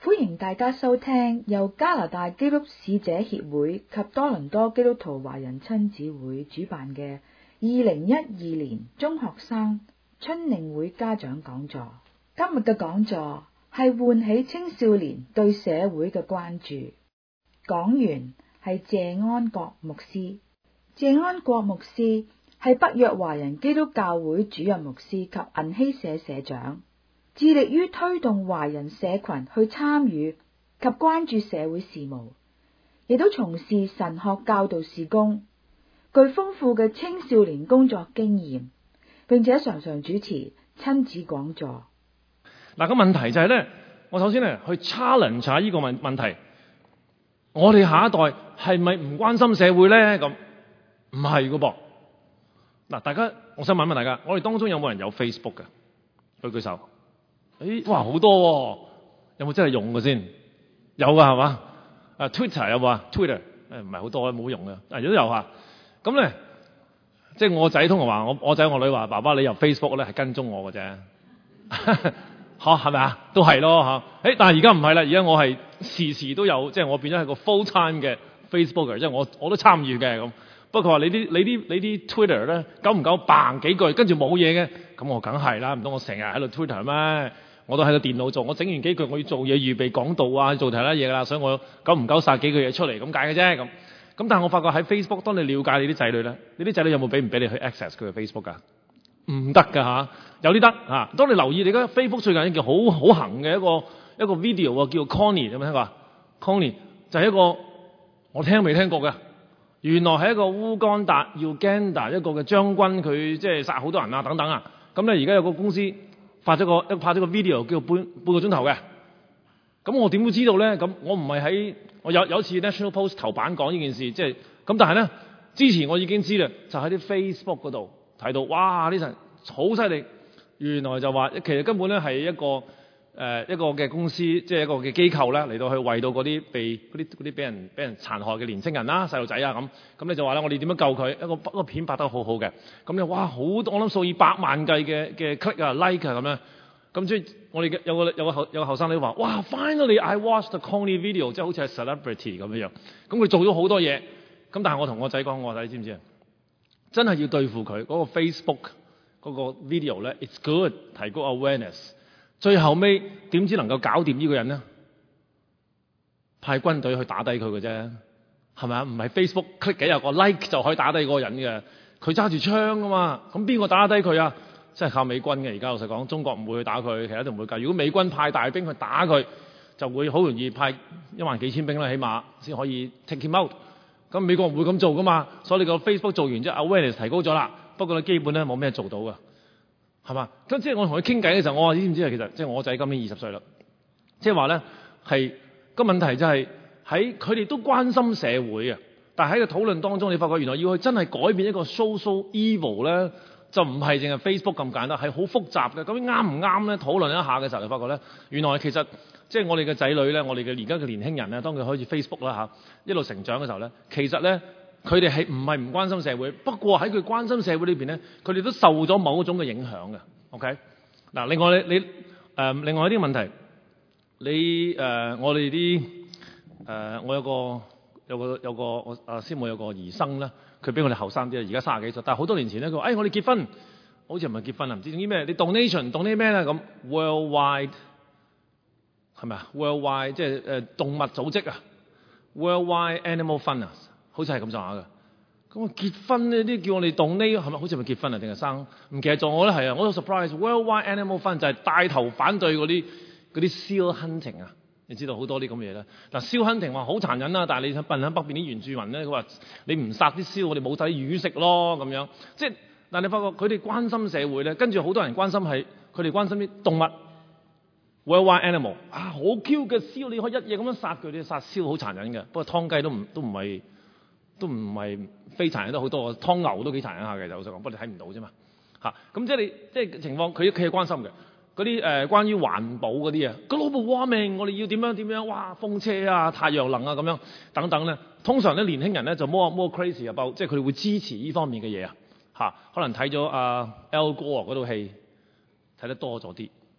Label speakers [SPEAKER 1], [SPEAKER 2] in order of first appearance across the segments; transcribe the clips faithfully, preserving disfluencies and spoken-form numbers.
[SPEAKER 1] 歡迎大家收聽由加拿大基督使者協會及多倫多基督徒華人親子會主辦嘅二零一二年中學生春令會家長講座。今日嘅講座係喚起青少年對社會嘅關注。講員係謝安國牧師。謝安國牧師係北約華人基督教會主任牧師及銀禧社社長，致力於推動華人社群去參與及關注社會事務，亦都從事神學教導事工，具豐富嘅青少年工作經驗，並且常常主持親子講座。
[SPEAKER 2] 嗱，個問題就係咧，我首先咧去 challenge 下呢個問問題，我哋下一代係咪唔關心社會咧？咁唔係噶噃。嗱，大家，我想問一問大家，我哋當中有冇人有 Facebook 嘅？舉舉手。誒，哇，好多喎！有冇真係用嘅先？有㗎係嘛？啊 ，Twitter 有冇啊 ？Twitter 誒唔係好多，冇用嘅。啊，如果有嚇，咁咧，即係我仔通常話，我我仔我女話，爸爸你入 Facebook 咧係跟蹤我嘅啫。嚇係咪啊？都係咯嚇。誒，但係而家唔係啦，而家我係時時都有，即係我變咗係個 full time 嘅 Facebooker，即係我我都參與嘅咁。不過話你啲你啲你啲 Twitter 咧，久唔久嘭幾句，跟住冇嘢嘅，咁我梗係啦，唔通我成日喺度 Twitter 咩？我都喺個電腦做，我整完幾句我要做嘢，預備講道啊，做其他嘢㗎啦，所以我久唔久殺幾句嘢出嚟咁解嘅啫咁。咁但係我發覺喺 Facebook，當你了解你啲仔女咧，你啲仔女有冇俾唔俾你去 access 佢嘅 Facebook 㗎？唔得㗎嚇，有啲得嚇。當你留意你而家 Facebook 最近一件好好行嘅一個一個 video 啊，叫 Connie 有冇聽過啊 ？Connie 就係一個我聽未聽過嘅，原來係一個烏干達 Uganda 一個嘅將軍，佢即係殺好多人啊等等啊。咁咧而家有個公司發咗個拍咗個 video 叫半半個鐘頭嘅，咁我點會知道咧？咁我唔係喺我有有次 National Post 頭版講呢件事，即係咁，但係咧之前我已經知啦，就喺啲 Facebook 嗰度睇到，哇！呢陣好犀利，原來就話其實根本咧係一個誒、呃、一個嘅公司，即係一個嘅機構咧嚟到去為到嗰啲被嗰啲嗰啲俾人俾人殘害嘅年青人啦、細路仔啊咁，咁你就話啦，我哋點樣救佢？一個一個片拍得好好嘅，咁咧哇好多，我諗數以百萬計嘅嘅 click 啊 like 啊咁樣，咁即係我哋嘅有個有個後有個後生女話，哇 finally I watched the Connie video， 即係好似係 celebrity 咁樣樣，咁佢做咗好多嘢，咁但係我同我仔講，我仔知唔知啊？真係要對付佢嗰個 Facebook 嗰個 video 咧 ，it's good 提高 awareness。最後尾點知能夠搞掂呢個人呢？派軍隊去打低佢嘅啫，係咪啊？唔係 Facebook click 幾廿個 like 就可以打低嗰個人嘅，佢揸住槍噶嘛，咁邊個打得低佢啊？真係靠美軍嘅。而家老實講，中國唔會去打佢，其他都唔會計。如果美軍派大兵去打佢，就會好容易派一萬幾千兵啦，起碼先可以 take him out。咁美國唔會咁做噶嘛，所以你個 Facebook 做完之後 awareness 提高咗啦，不過咧基本咧冇咩做到噶，係嘛？咁即係我同佢傾偈嘅時候，我話你知唔知啊？其實即係我仔今年二十歲啦，即係話咧係個問題就係喺佢哋都關心社會啊，但係喺個討論當中，你發覺原來要去真係改變一個 social evil 咧，就唔係淨係 Facebook 咁簡單，係好複雜嘅。咁啱唔啱咧？討論一下嘅時候，你發覺咧，原來其實即係我哋嘅仔女咧，我哋嘅而家嘅年輕人咧，當佢開始 Facebook 啦嚇，一路成長嘅時候咧，其實咧佢哋係唔係唔關心社會？不過喺佢關心社會裏邊咧，佢哋都受咗某一種嘅影響嘅。OK，嗱，另外你你誒、呃、另外一啲問題，你誒、呃、我哋啲誒我有個有個有個我阿師母有個兒生咧，佢比我哋後生啲啊，而家三十幾歲，但係好多年前咧，佢話誒我哋結婚，好似唔係結婚啊，唔知總之咩，你 donation 動啲咩咧咁 worldwide。係咪啊 ？Worldwide 即係誒動物組織啊 ，Worldwide Animal Fund 啊，好似係咁上下嘅。咁啊結婚呢啲叫我哋動呢，係咪好似咪結婚啊？定係生？唔記得咗，我覺得係啊，我都 surprise。Worldwide Animal Fund 就係帶頭反對嗰啲嗰啲 seal hunting 啊。你知道好多啲咁嘅嘢啦。嗱 seal hunting 話好殘忍啦，但係你睇笨喺北邊啲原住民咧，佢話你唔殺啲燒，我哋冇晒啲魚食咯咁樣。即係但係你發覺佢哋關心社會咧，跟住好多人關心係佢哋關心啲動物。Worldwide animal 啊，好 Q 嘅燒，你可以一夜咁樣殺佢，你殺燒好殘忍嘅。不過劏雞都唔都唔係都唔係非殘忍得好多，劏牛都幾殘忍下嘅，就老實講，不過你睇唔到啫嘛嚇。咁即係你即係情況，佢佢係關心嘅。嗰啲誒關於環保嗰啲啊 ，global warming， 我哋要點樣點樣，哇風車啊、太陽能啊咁樣等等咧。通常咧年輕人咧就 more more crazy about， 即係佢哋會支持呢方面嘅嘢啊嚇。可能睇咗阿 Al Gore 嗰套戲睇得多咗啲。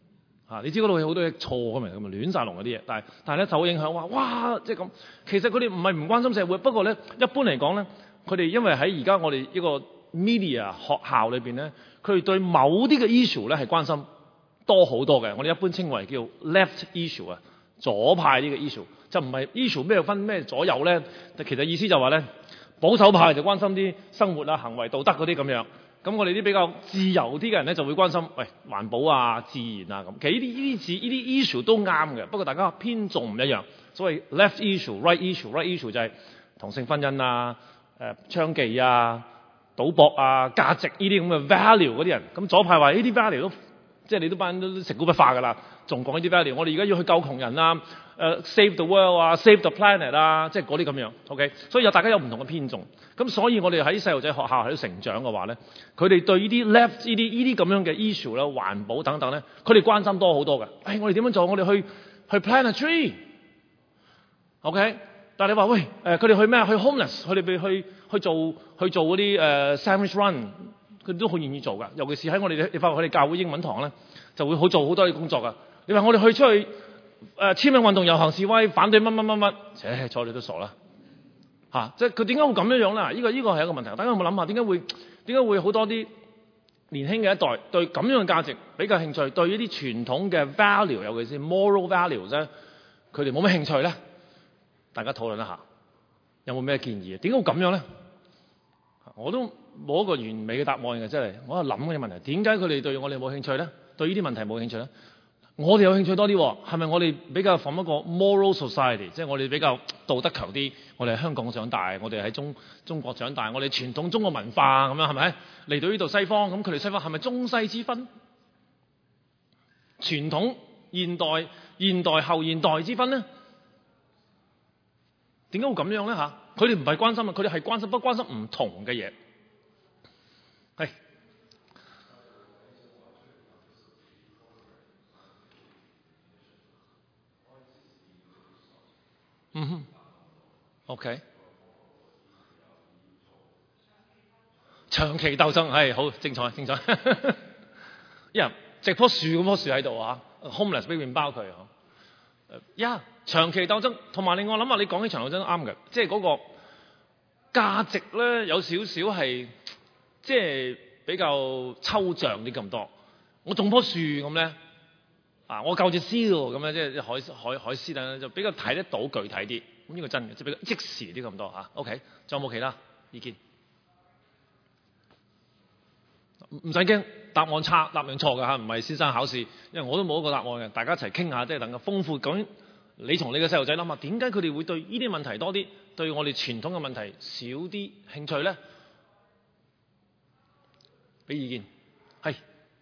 [SPEAKER 2] 嚇，你知嗰度有好多嘢錯咁樣咁啊，亂晒龍嗰啲嘢，但係但係咧就好影響話，哇！即係咁，其實佢哋唔係唔關心社會，不過咧一般嚟講咧，佢哋因為喺而家我哋呢個 media 學校裏邊咧，佢哋對某啲嘅 issue 咧係關心多好多嘅，我哋一般稱為叫 left issue 啊，左派呢個 issue， 就唔係 issue 咩分咩左右咧，其實意思就話咧，保守派就關心啲生活啊、行為道德嗰啲咁樣。咁我哋啲比較自由啲嘅人咧，就會關心喂環保啊、自然啊咁。其實呢啲呢啲字、呢啲 issue 都啱嘅，不過大家偏重唔一樣。所謂 left issue、right issue、right issue 就係同性婚姻啊、誒娼妓啊、賭博啊、價值呢啲咁嘅 value 嗰啲人。咁左派話呢啲 value 都即係你都班都食古不化㗎啦，仲講呢啲 value。我哋而家要去救窮人啊、誒 save the world 啊、save the planet 啊，即係嗰啲咁樣。OK， 所以有大家有唔同嘅偏重。咁所以我哋喺細路仔學校喺度成長嘅話咧，佢哋對呢啲 left 呢啲呢啲咁樣嘅 issue 啦、環保等等咧，佢哋關心多好多嘅。誒、哎，我哋點樣做？我哋去去 plant a tree。OK， 但係你話喂誒，佢哋去咩？去 homeless， 佢哋去去去做去做嗰啲誒 sandwich run， 佢哋都好願意做㗎。尤其是喺我哋你發覺佢哋教會英文堂咧，就會好做好多啲工作㗎。你話我哋去出去誒簽名運動、遊行示威、反對乜乜乜乜，切睬你都傻啦！嚇、啊！即係佢點解會咁樣樣咧？呢個呢個係一個問題。大家有冇諗下點解會點解會好多啲年輕嘅一代對咁樣嘅價值比較興趣，對呢啲傳統嘅 value， 尤其是 moral values 咧，佢哋冇咩興趣咧？大家討論一下，有冇咩建議啊？點解會咁樣咧？我都冇一個完美嘅答案嘅，真係我喺度諗嗰啲問題。點解佢哋對我哋冇興趣咧？對呢啲問題冇興趣咧？我哋有興趣多啲，係咪我哋比較 from 一個 moral society， 即係我哋比較道德強啲？我哋喺香港長大，我哋喺中中國長大，我哋傳統中國文化咁樣係咪？嚟到呢度西方，咁佢哋西方係咪中西之分？傳統、現代、現代後現代之分咧？點解會咁樣咧？嚇，佢哋唔係關心啊，佢哋係關心，不關心唔同嘅嘢。係。嗯哼 ，OK， 長期鬥爭係好精彩精彩，因為植棵樹咁棵樹喺度啊 ，homeless 俾麵包佢啊，呀、yeah, 長期鬥爭，同埋另外諗下，你講起長期鬥爭啱嘅，即係嗰個價值咧有少少係即係比較抽象啲咁多。我種棵樹咁咧。啊！我救隻獅喎，咁樣即係海海海獅等就比較睇得到具體啲。咁呢個真嘅，即係比較即時啲咁多嚇。OK， 仲有冇其他意見？唔使驚，答案差，答案錯㗎嚇，唔係先生考試，因為我都冇一個答案嘅。大家一齊傾下，即係能夠豐富。究竟你同你嘅細路仔諗下，點解佢哋會對呢啲問題多啲，對我哋傳統嘅問題少啲興趣咧？俾意見，係。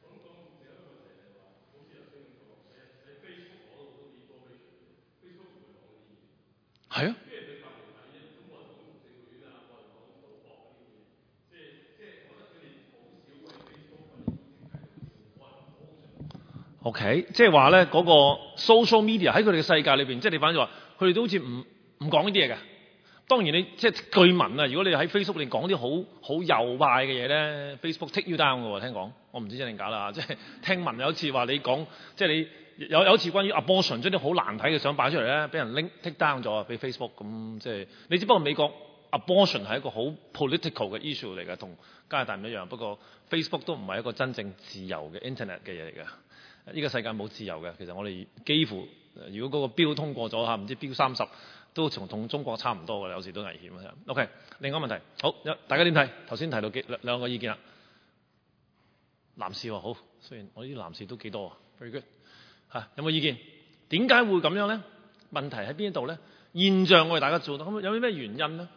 [SPEAKER 2] 係啊。OK， 即係話咧嗰個 social media 喺佢哋嘅世界裏邊，即係你反正話，佢哋都好似唔唔講呢啲嘢嘅。當然你即係據聞啊，如果你喺 Facebook 你講啲好好右派嘅嘢咧 ，Facebook take you down 嘅喎，聽講。我唔知真定假啦，即係聽聞有一次話你講，即係你。有有一次關於 abortion 將啲好難睇嘅相擺出嚟咧，俾人拎 take down 咗，俾 Facebook 咁即係你知。不過美國 abortion 係一個好 political 嘅 issue 嚟嘅，同加拿大唔一樣。不過 Facebook 都唔係一個真正自由嘅 internet 嘅嘢嚟嘅。呢個世界冇自由嘅。其實我哋幾乎如果嗰個標通過咗嚇，唔知標三十都從同中國差唔多嘅，有時都危險啊。OK， 另外一個問題，好，大家點睇？頭先提到幾兩兩個意見啦。男士喎，好，雖然我呢啲男士都幾多啊 ，very good。嚇、啊、有冇意見？點解會咁樣咧？問題喺邊度咧？現象我哋大家做到，咁有啲咩原因咧？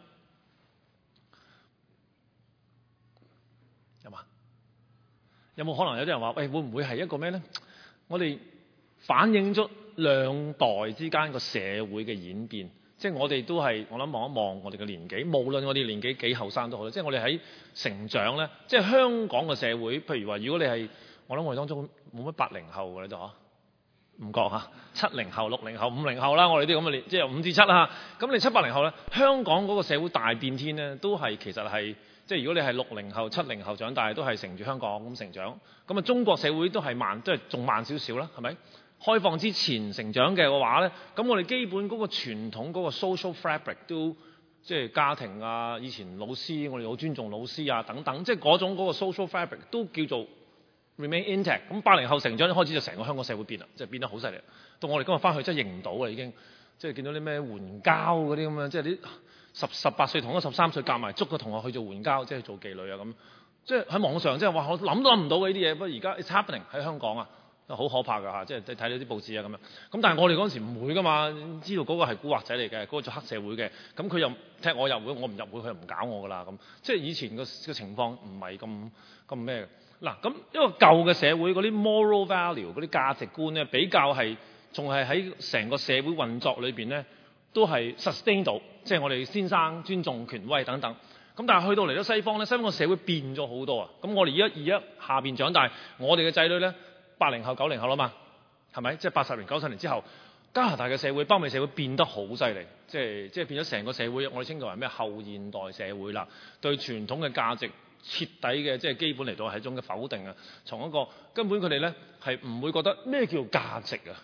[SPEAKER 2] 有嘛？有冇可能有啲人話：喂，會唔會係一個咩咧？我哋反映咗兩代之間個社會嘅演變，即係我哋都係我諗望一望我哋嘅年紀，無論我哋年紀幾後生都好，即係我哋喺成長咧，即係香港嘅社會。譬如話，如果你係我諗我哋當中冇乜八零後嘅呢度嚇。唔覺嚇，七零後、六零後、五零後啦，我哋啲咁嘅年，即係五至七啦。咁你七八零後咧，香港嗰個社會大變天咧，都係其實係即係如果你係六零後、七零後長大，都係乘住香港咁成長。咁啊，中國社會都係慢，都係仲慢少少啦，係咪？ 開放之前成長嘅話咧，咁我哋基本嗰個傳統嗰個 social fabric 都即係家庭啊，以前老師我哋好尊重老師啊等等，即係嗰種嗰個 social fabric 都叫做 remain intact。咁八零後成長一開始就成個香港社會變啦，即係變得好犀利。到我哋今日翻去真係認唔到啦，已經即係見到啲咩援交嗰啲咁樣，即係啲十十八歲同一十三歲夾埋捉個同學去做援交，即係做妓女啊咁。即係喺網上即係話我諗都諗唔到嘅呢啲嘢，不過而家 it's happening 喺香港啊，好可怕㗎嚇！即係睇到啲報紙啊咁樣。咁但係我哋嗰陣時唔會㗎嘛，知道嗰個係古惑仔嚟嘅，嗰、嗰個做黑社會嘅。咁佢又踢我入會，我唔入會，佢又唔搞我㗎啦咁。即係以前個個情況唔係咁咁咩嘅。嗱咁一個舊嘅社會嗰啲 moral value 嗰啲價值觀咧，比較係仲係喺成個社會運作裏邊咧，都係 sustain 到，即係我哋先生尊重權威等等。咁但係去到嚟到西方咧，西方個社會變咗好多啊！咁我哋而家而家下邊長大，我哋嘅仔女咧，八零後九零後啦嘛，係咪？即係八十年九十年之後，加拿大嘅社會、北美社會變得好犀利，即係即係變咗成個社會，我哋稱作為咩後現代社會啦。對傳統嘅價值徹底嘅即係基本嚟到係一種嘅否定啊！從一個根本佢哋咧係唔會覺得咩叫價值啊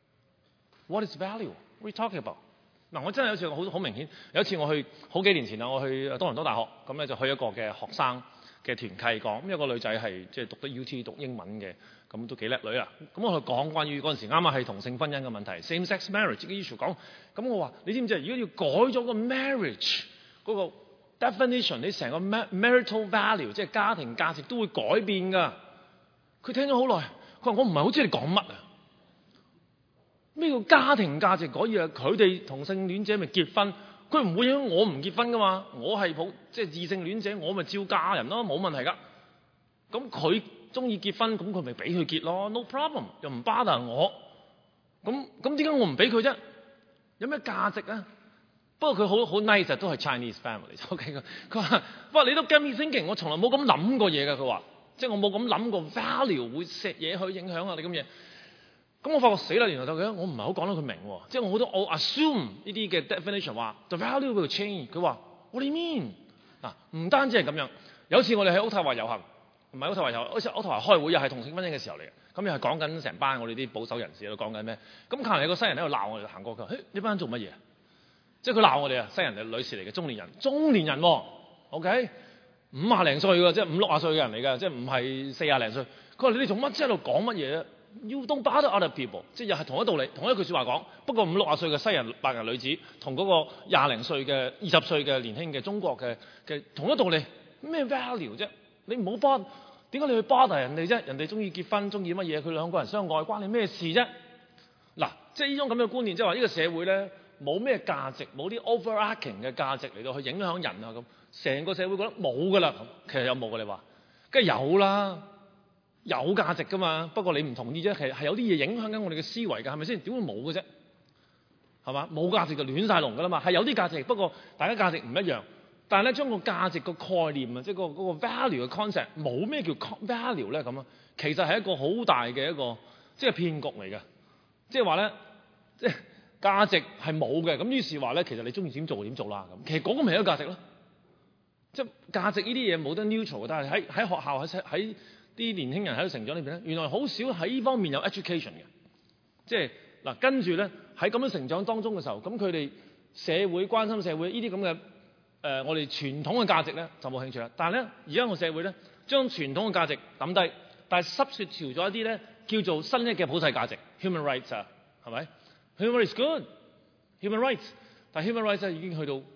[SPEAKER 2] ？What is value? What are you talking about? 嗱，我真係有次好好明顯，有一次我去好幾年前啦，我去多倫多大學，咁咧就去一個嘅學生嘅團契講，咁有個女仔係即係讀得 U T 讀英文嘅，咁都幾叻女啊。咁我去講關於嗰陣時啱啱係同性婚姻嘅問題 ，same sex marriage 嘅 issue 講，咁我話你知唔知啊？如果要改咗個 marriage 嗰個 definition， 你成個 marital value 即係家庭價值都會改變㗎。佢聽咗好耐，佢話我唔係好知你講乜啊。咩叫家庭價值改嘢啊？佢哋同性戀者咪結婚，佢唔會影響我唔結婚噶嘛。我係普即係異性戀者，我咪照嫁人咯，冇問題噶。咁佢中意結婚，咁佢咪俾佢結咯 ，no problem， 又唔 bother 我。咁咁點解我唔俾佢啫？有咩價值啊？不過佢好好 nice，都係 Chinese family。OK， 佢話：哇，你都 get me thinking，我從來冇咁諗過嘢㗎。佢話，即係我冇咁諗過 value 會錫嘢去影響啊你咁嘢。咁我發覺死啦！原來佢我唔係好講得佢明喎，即係我好多我 assume 呢啲嘅 definition 話 the value will change。佢話 what do you mean？ 嗱，唔單止係咁樣，有次我哋喺渥太華遊行，唔係渥太華遊行，好似渥太華開會又係同性婚姻嘅時候嚟嘅，咁又係講緊成班我哋啲保守人士喺度講緊咩？咁隔離有個西人喺度鬧我哋行過，佢話：嘿，呢班人做乜嘢？即係佢鬧我哋啊！西人係女士嚟嘅，中年人，中年人喎 ，OK， 五廿零歲㗎，即係五六廿歲嘅人嚟㗎，即係唔係四廿零歲。佢話：你哋做乜啫？喺度講乜嘢啊？You don't bother other people， 即係又係同一道理，同一句説話講。不過五六十歲嘅西人白人女子，同嗰個廿零歲嘅二十歲嘅年輕嘅中國嘅嘅同一道理，咩 value 啫？你唔好 bother，點解你去 bother 人哋啫？人哋中意結婚，中意乜嘢？佢兩個人相愛，關你咩事啫？嗱，即係呢種咁嘅觀念，即係話呢個社會咧冇咩價值，冇啲 overarching 嘅價值嚟到去影響人啊咁，成個社會覺得冇㗎啦。其實有冇㗎？你話，梗係有啦。有價值噶嘛？不過你唔同意啫，其實係有啲嘢影響緊我哋嘅思維㗎，係咪先？點會冇嘅啫？係嘛？冇價值就亂晒龍㗎啦嘛。係有啲價值，不過大家價值唔一樣。但係咧，將個價值個概念啊，即係個嗰個 value 嘅 concept， 冇咩叫 value 咧咁啊？其實係一個好大嘅一個即係騙局嚟嘅。即係話咧，即係價值係冇嘅。咁於是話咧，其實你中意點做點做啦咁。其實嗰個咪係一個價值咯。即係價值呢啲嘢冇得 neutral， 但係喺喺學校喺喺啲年輕人喺度成長裏邊咧，原來好少喺呢方面有 education 嘅，即係嗱跟住咧喺咁樣成長當中嘅時候，咁佢哋社會關心社會呢啲咁嘅誒我哋傳統嘅價值咧就冇興趣啦。但係咧而家個社會咧將傳統嘅價值抌低，但係濕雪潮咗一啲咧叫做新一嘅普世價值 human rights 啊，係咪 human rights good human rights， 但係 human rights 已經去到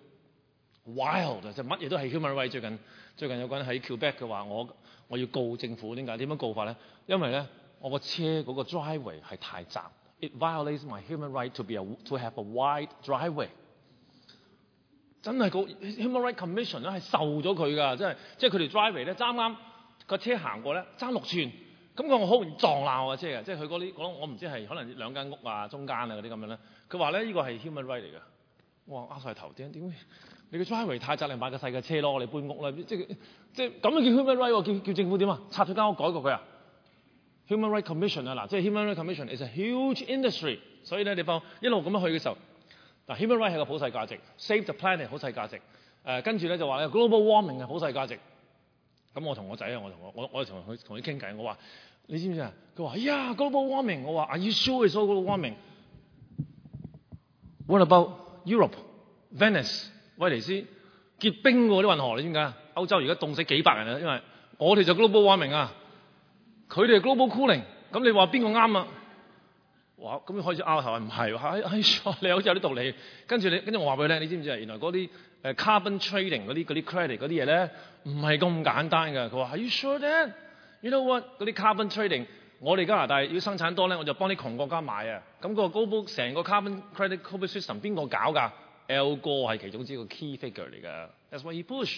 [SPEAKER 2] wild 就乜嘢都係 human rights。最近最近有個人喺 Quebec 嘅話我。我要告政府，點解？點樣告法咧？因為咧，我個車嗰個 driveway 係太窄 ，it violates my human right to be a to have a wide driveway。真係個 human right commission 咧係受咗佢㗎，即係即係佢哋 driveway 咧，啱啱個車行過咧，爭六寸，咁佢我好容易撞爛我嘅車嘅，即係佢嗰啲我唔知係可能兩間屋啊、中間啊嗰啲咁樣咧。佢話咧呢個係 human right 嚟㗎。我話呃曬頭，點點？你個 driveway 太窄，你買個細嘅車咯，你搬屋啦，即係即係咁就叫 human right 喎，叫叫政府點啊？拆咗間屋改過佢啊 ？Human Right Commission 啊，嗱，即係 Human Right Commission is a huge industry， 所以咧你放一路咁樣去嘅時候，嗱 Human Right 係個普世價值 ，Save the Planet 普世價值，誒、呃、跟住咧就話 Global Warming 係普世價值。咁我同我仔啊，我同我我我同佢同佢傾偈，我話你知唔知啊？佢話：哎呀 global warming， 我話 Are you sure it's all global warming？What about Europe, Venice, 威尼斯結冰喎啲運河，你知唔知啊？歐洲而家凍死幾百人啊，因為我哋就 global warming 啊，佢哋係 global cooling， 咁你話邊個啱啊？哇！咁開始拗頭，唔係喎，你好似有啲道理。跟住你，跟住我話俾你聽，你知唔知啊？原來嗰啲誒 carbon trading 嗰啲嗰啲 credit 嗰啲嘢咧，唔係咁簡單㗎。佢話 Are you sure that? You know what？嗰啲 carbon trading， 我哋加拿大要生產多咧，我就幫啲窮國家買啊。咁個 global 成個 carbon credit global system 邊個搞㗎 ？Al Gore 係其中之一個 key figure 嚟㗎。That's why he push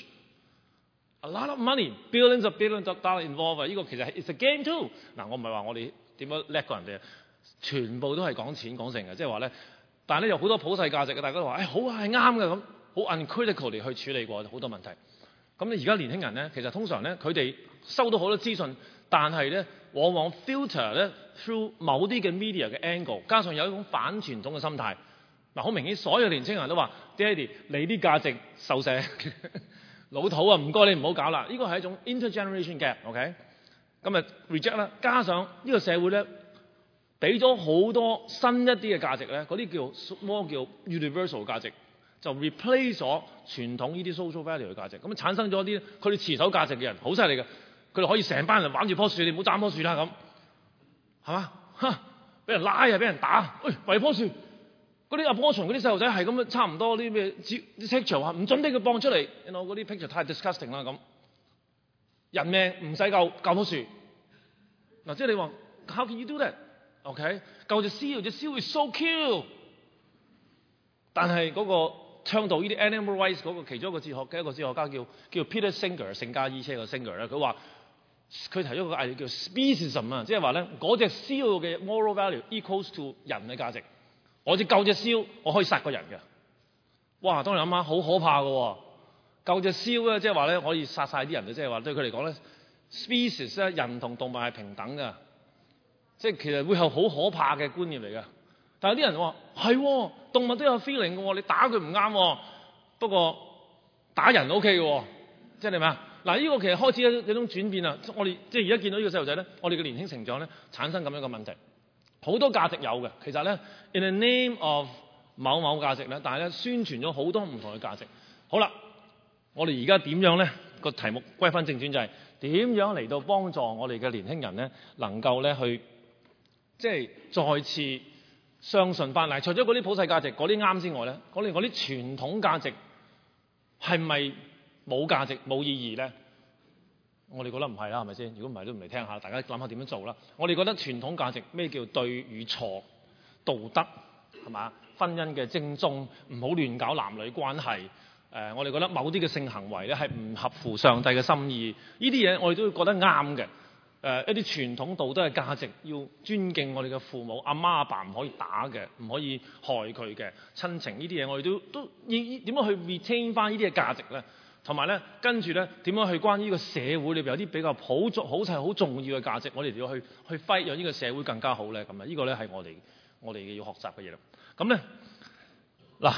[SPEAKER 2] a lot of money, billions of billions of dollars involved。呢個其實係 it's a game too。嗱，我唔係話我哋點樣叻過人哋。全部都係講錢講成嘅，即係話咧，但係咧有好多普世價值嘅，大家都話誒、哎、好啊係啱嘅咁，好 uncritical 地去處理過好多問題。咁你而家年輕人咧，其實通常咧佢哋收到好多資訊，但係咧往往 filter 咧 through 某啲嘅 media 嘅 angle， 加上有一種反傳統嘅心態。嗱，好明顯所有年輕人都話：爹哋你啲價值受寫老土啊，唔該你唔好搞啦。呢個係一種 intergeneration gap，OK？、Okay？ 咁啊 reject 啦，加上呢個社會咧。俾咗好多新一啲嘅價值咧，嗰啲叫 more 叫 universal 價值，就 replace 咗傳統呢啲 social value 嘅價值，咁產生咗啲佢哋持守價值嘅人好犀利嘅，佢哋可以成班人玩住棵樹，你唔好斬棵樹啦咁，係嘛？嚇，俾人拉啊，俾人打，喂、哎，圍棵樹，嗰啲阿波松嗰啲細路仔係咁樣，差唔多啲咩啲 picture 話唔準俾佢放出嚟，你攞嗰啲 picture 太 disgusting 啦咁，人命唔使救救棵樹，嗱即係你話 how can you do that？OK， 救隻燒，隻燒 is so cute， 但係嗰個倡導呢啲 animal rights 嗰個其中一個哲學嘅一個哲學家叫叫 Peter Singer， 聖加伊車個 Singer 咧，佢話佢提出一個idea叫 speciesism 啊，即係話咧嗰隻燒嘅 moral value equals to 人嘅價值。我只救隻燒，我可以殺個人嘅。哇！當你諗下，好可怕嘅喎，救隻燒咧，即係話咧可以殺晒啲人嘅，即係話對佢嚟講咧 species 咧人同動物係平等嘅。即係其實會係好可怕嘅觀念嚟嘅，但係啲人話係動物都有 feeling 嘅喎，你打佢唔啱，不過打人 O K 嘅喎，即係你明啊？嗱，呢個其實開始有有種轉變啦。我哋即係而家見到呢個細路仔咧，我哋嘅年輕成長咧產生咁樣嘅問題，好多價值有嘅，其實咧 in the name of 某某價值咧，但係咧宣傳咗好多唔同嘅價值。好啦，我哋而家點樣咧？個題目歸翻正傳就係點樣嚟到幫助我哋嘅年輕人咧，能夠咧去。即係再次相信翻嚟，除咗嗰啲普世價值嗰啲啱之外咧，我哋嗰啲傳統價值係咪冇價值冇意義咧？我哋覺得唔係啦，係咪先？如果唔係都唔嚟聽下，大家諗下點樣做啦。我哋覺得傳統價值咩叫對與錯、道德係嘛？婚姻嘅正宗，唔好亂搞男女關係。誒、呃，我哋覺得某啲嘅性行為咧係唔合乎上帝嘅心意，呢啲嘢我哋都會覺得啱嘅。誒、呃、一啲傳統道德嘅價值，要尊敬我哋嘅父母，阿媽阿爸唔可以打嘅，唔可以害佢嘅親情呢啲嘢，我哋都都點樣去 retain 翻呢啲嘅價值咧？同埋咧，跟住咧點樣去關於呢個社會裏邊有啲比較普足好似係好重要嘅價值，我哋要去去 fight 讓呢個社會更加好咧？咁啊，呢個咧係我哋我哋要學習嘅嘢啦。咁咧嗱，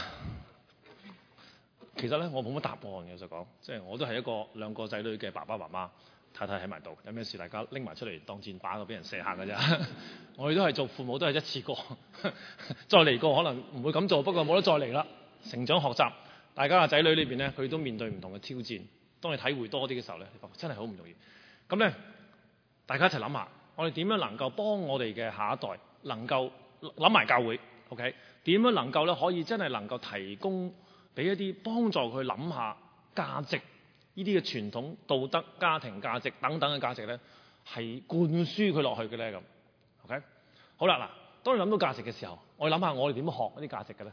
[SPEAKER 2] 其實咧我冇乜答案嘅，就講即係我都係一個兩個仔女嘅爸爸媽媽。太太喺埋度，有咩事大家拎埋出嚟當箭靶，咁俾人射下㗎啫。我哋都係做父母，都係一次過，再嚟過可能唔會咁做，不過冇得再嚟啦。成長學習，大家嘅仔女裏邊咧，佢都面對唔同嘅挑戰。當你體會多啲嘅時候咧，你發覺真係好唔容易。咁咧，大家一齊諗下，我哋點樣能夠幫我哋嘅下一代，能夠諗埋教會 ，OK？ 點樣能夠咧可以真係能夠提供俾一啲幫助佢諗下價值。呢啲嘅傳統道德、家庭價值等等嘅價值咧，係灌輸佢落去嘅咧咁。OK， 好啦嗱，當你諗到價值嘅時候，我哋諗下我哋點樣學一啲價值嘅咧？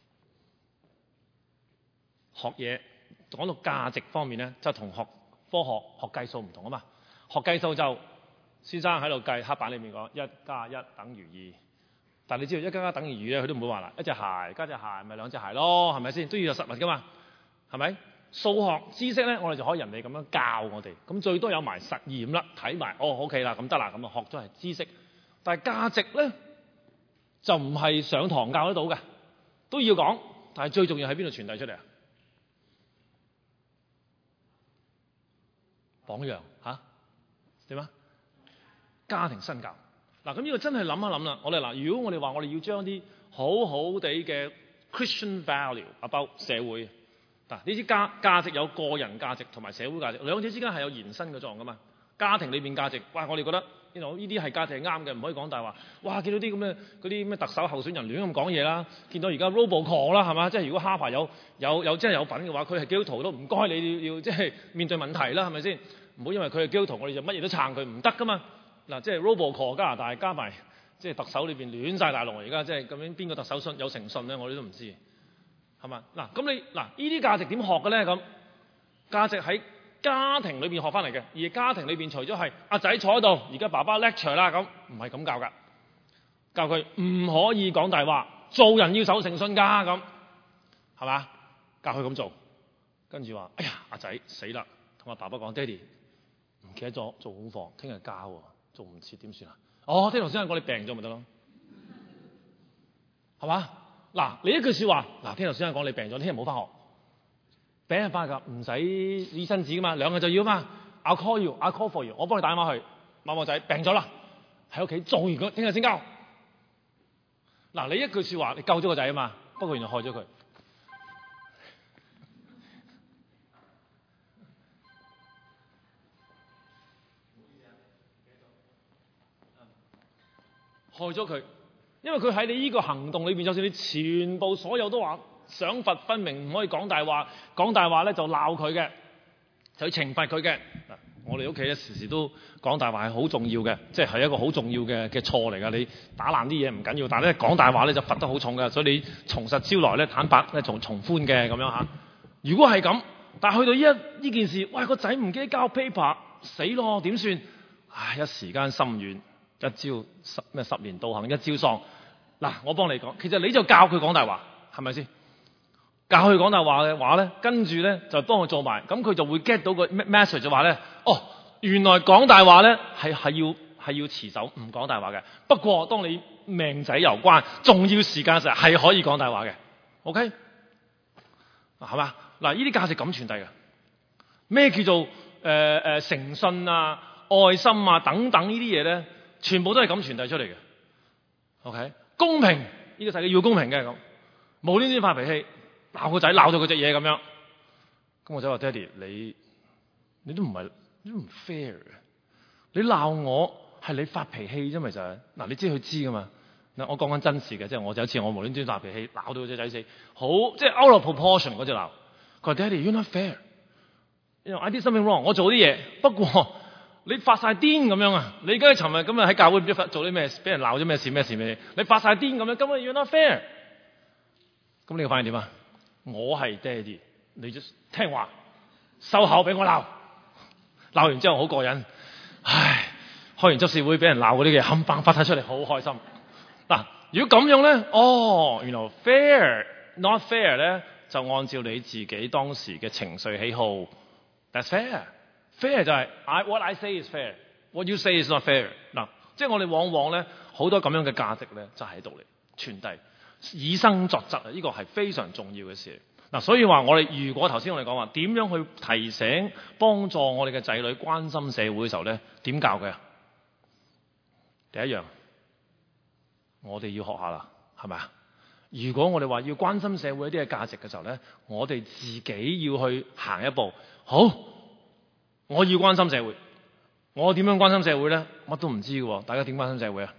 [SPEAKER 2] 學嘢講到價值方面咧，就同學科學學計數唔同啊嘛。學計數就先生喺度計黑板裏面講一加一等於二，但係你知道一加一等於二咧，佢都唔會話啦，一隻鞋加隻鞋咪兩隻鞋咯，係咪先？都要有實物噶嘛，係咪？數學知識咧，我哋就可以人哋咁樣教我哋，咁最多有埋實驗啦，睇埋哦 OK 啦，咁得啦，咁啊學咗係知識。但係價值咧就唔係上堂教得到嘅，都要講，但係最重要喺邊度傳遞出嚟啊？榜樣嚇點啊？ 家庭身教。嗱，咁呢個真係諗一諗啦。我哋嗱，如果我哋話我哋要將啲好好地嘅 Christian value about 社會，嗱，呢啲價價值有個人價值同埋社會價值，兩者之間係有延伸嘅作用噶嘛。家庭裏邊價值，哇！我哋覺得呢度呢啲係價值係啱嘅，唔可以講大話。哇！見到啲咁嘅嗰啲咩特首候選人亂咁講嘢啦，見到而家 Robocall 啦，係嘛？即係如果哈佛有有有真係有份嘅話，佢係基督徒都唔該你要要即係面對問題啦，係咪先？唔好因為佢係基督徒，我哋就乜嘢都撐佢，唔得噶嘛。嗱，即係 Robocall 加拿大加埋，即係特首裏邊亂晒大龍，而家即係究竟邊個特首信有誠信咧？我哋都唔知，係嘛？嗱，咁你嗱呢啲價值點學嘅咧？咁價值喺家庭裏邊學翻嚟嘅，而家庭裏邊除咗係阿仔坐喺度，而家爸爸 lecture 啦，咁唔係咁教噶，教佢唔可以講大話，做人要守誠信噶，咁係嘛？教佢咁做，跟住話：哎呀，阿仔死啦！同阿爸爸講，爹哋唔記得咗做功課，聽日交喎，做唔切點算啊？哦，聽頭先講你病咗咪得咯，係嘛？嗱，你一句説話，嗱，聽頭先講你病咗，聽日冇翻學。病人翻㗎，唔使醫生紙噶嘛，兩個就要嘛。I'll call you，I'll call for you，我幫你打電話去。某某仔病咗啦，喺屋企做完佢，聽日先交。嗱，你一句説話，你救咗個仔啊嘛，不過原來害咗佢。害咗佢，因為佢喺你呢個行動裏邊，就算你全部所有都話賞罰分明，唔可以講大話，講大話咧就鬧佢嘅，就要懲罰佢嘅。嗱，我哋屋企咧時時都講大話係好重要嘅，即係係一個好重要嘅嘅錯嚟㗎。你打爛啲嘢唔緊要，但係咧講大話咧就罰得好重㗎，所以你從實招來咧坦白咧從從寬嘅咁樣嚇。如果係咁，但係去到呢一呢件事，喂個仔唔記得交 paper， 死咯點算？唉，一時間心軟。一朝十咩十年道行一朝喪。嗱，我幫你講，其實你就教佢講大話，係咪先？教佢講大話嘅話咧，跟住咧就幫佢做埋，咁佢就會 get 到個 message 就話咧，哦，原來講大話咧係係要係要持守唔講大話嘅。不過當你命仔攸關、重要時間嘅時候，係可以講大話嘅。OK， 係嘛？嗱，呢啲價值咁傳遞嘅。咩叫做誒誒、呃呃、誠信啊、愛心啊等等呢啲嘢咧？全部都係咁傳遞出嚟嘅 ，OK？ 公平，呢、這個世界要公平嘅咁，無端端發脾氣，鬧個仔鬧到佢隻嘢咁樣，咁我仔話：爹哋，你你都唔係，你都唔 fair 嘅，你鬧我係你發脾氣啫，咪就係嗱，你知佢知噶嘛？嗱，我講緊真事嘅，即係我有一次我無端端發脾氣，鬧到佢隻仔死，好即係 out of proportion 嗰隻鬧，佢話：爹哋 ，you're not fair， 因為 I did something wrong， 我做啲嘢，不過。你發晒癲咁樣啊！你而家尋日咁啊喺教會唔知做啲咩，俾人鬧咗咩事咩事咩？你發晒癲咁樣，根本 you're not fair。咁你個反應點啊？我係爹哋，你就聽話，收口俾我鬧。鬧完之後好過癮，唉，開完執事會俾人鬧嗰啲嘅冚唪唥發晒出嚟，好開心。嗱，如果咁樣咧，哦，原來 fair not fair 咧，就按照你自己當時嘅情緒喜好 ，that's fair。fair 就係 I what I say is fair, what you say is not fair。嗱，即係我哋往往咧好多咁樣嘅價值咧，就喺度嚟傳遞，以身作則啊！呢個係非常重要嘅事。嗱，所以話我哋如果頭先我哋講話點樣去提醒、幫助我哋嘅仔女關心社會嘅時候咧，點教佢啊？第一樣，我哋要學下啦，係咪啊？如果我哋話要關心社會一啲嘅價值嘅時候咧，我哋自己要去行一步，好。我要關心社會，我點樣關心社會咧？乜都唔知嘅，大家點關心社會啊？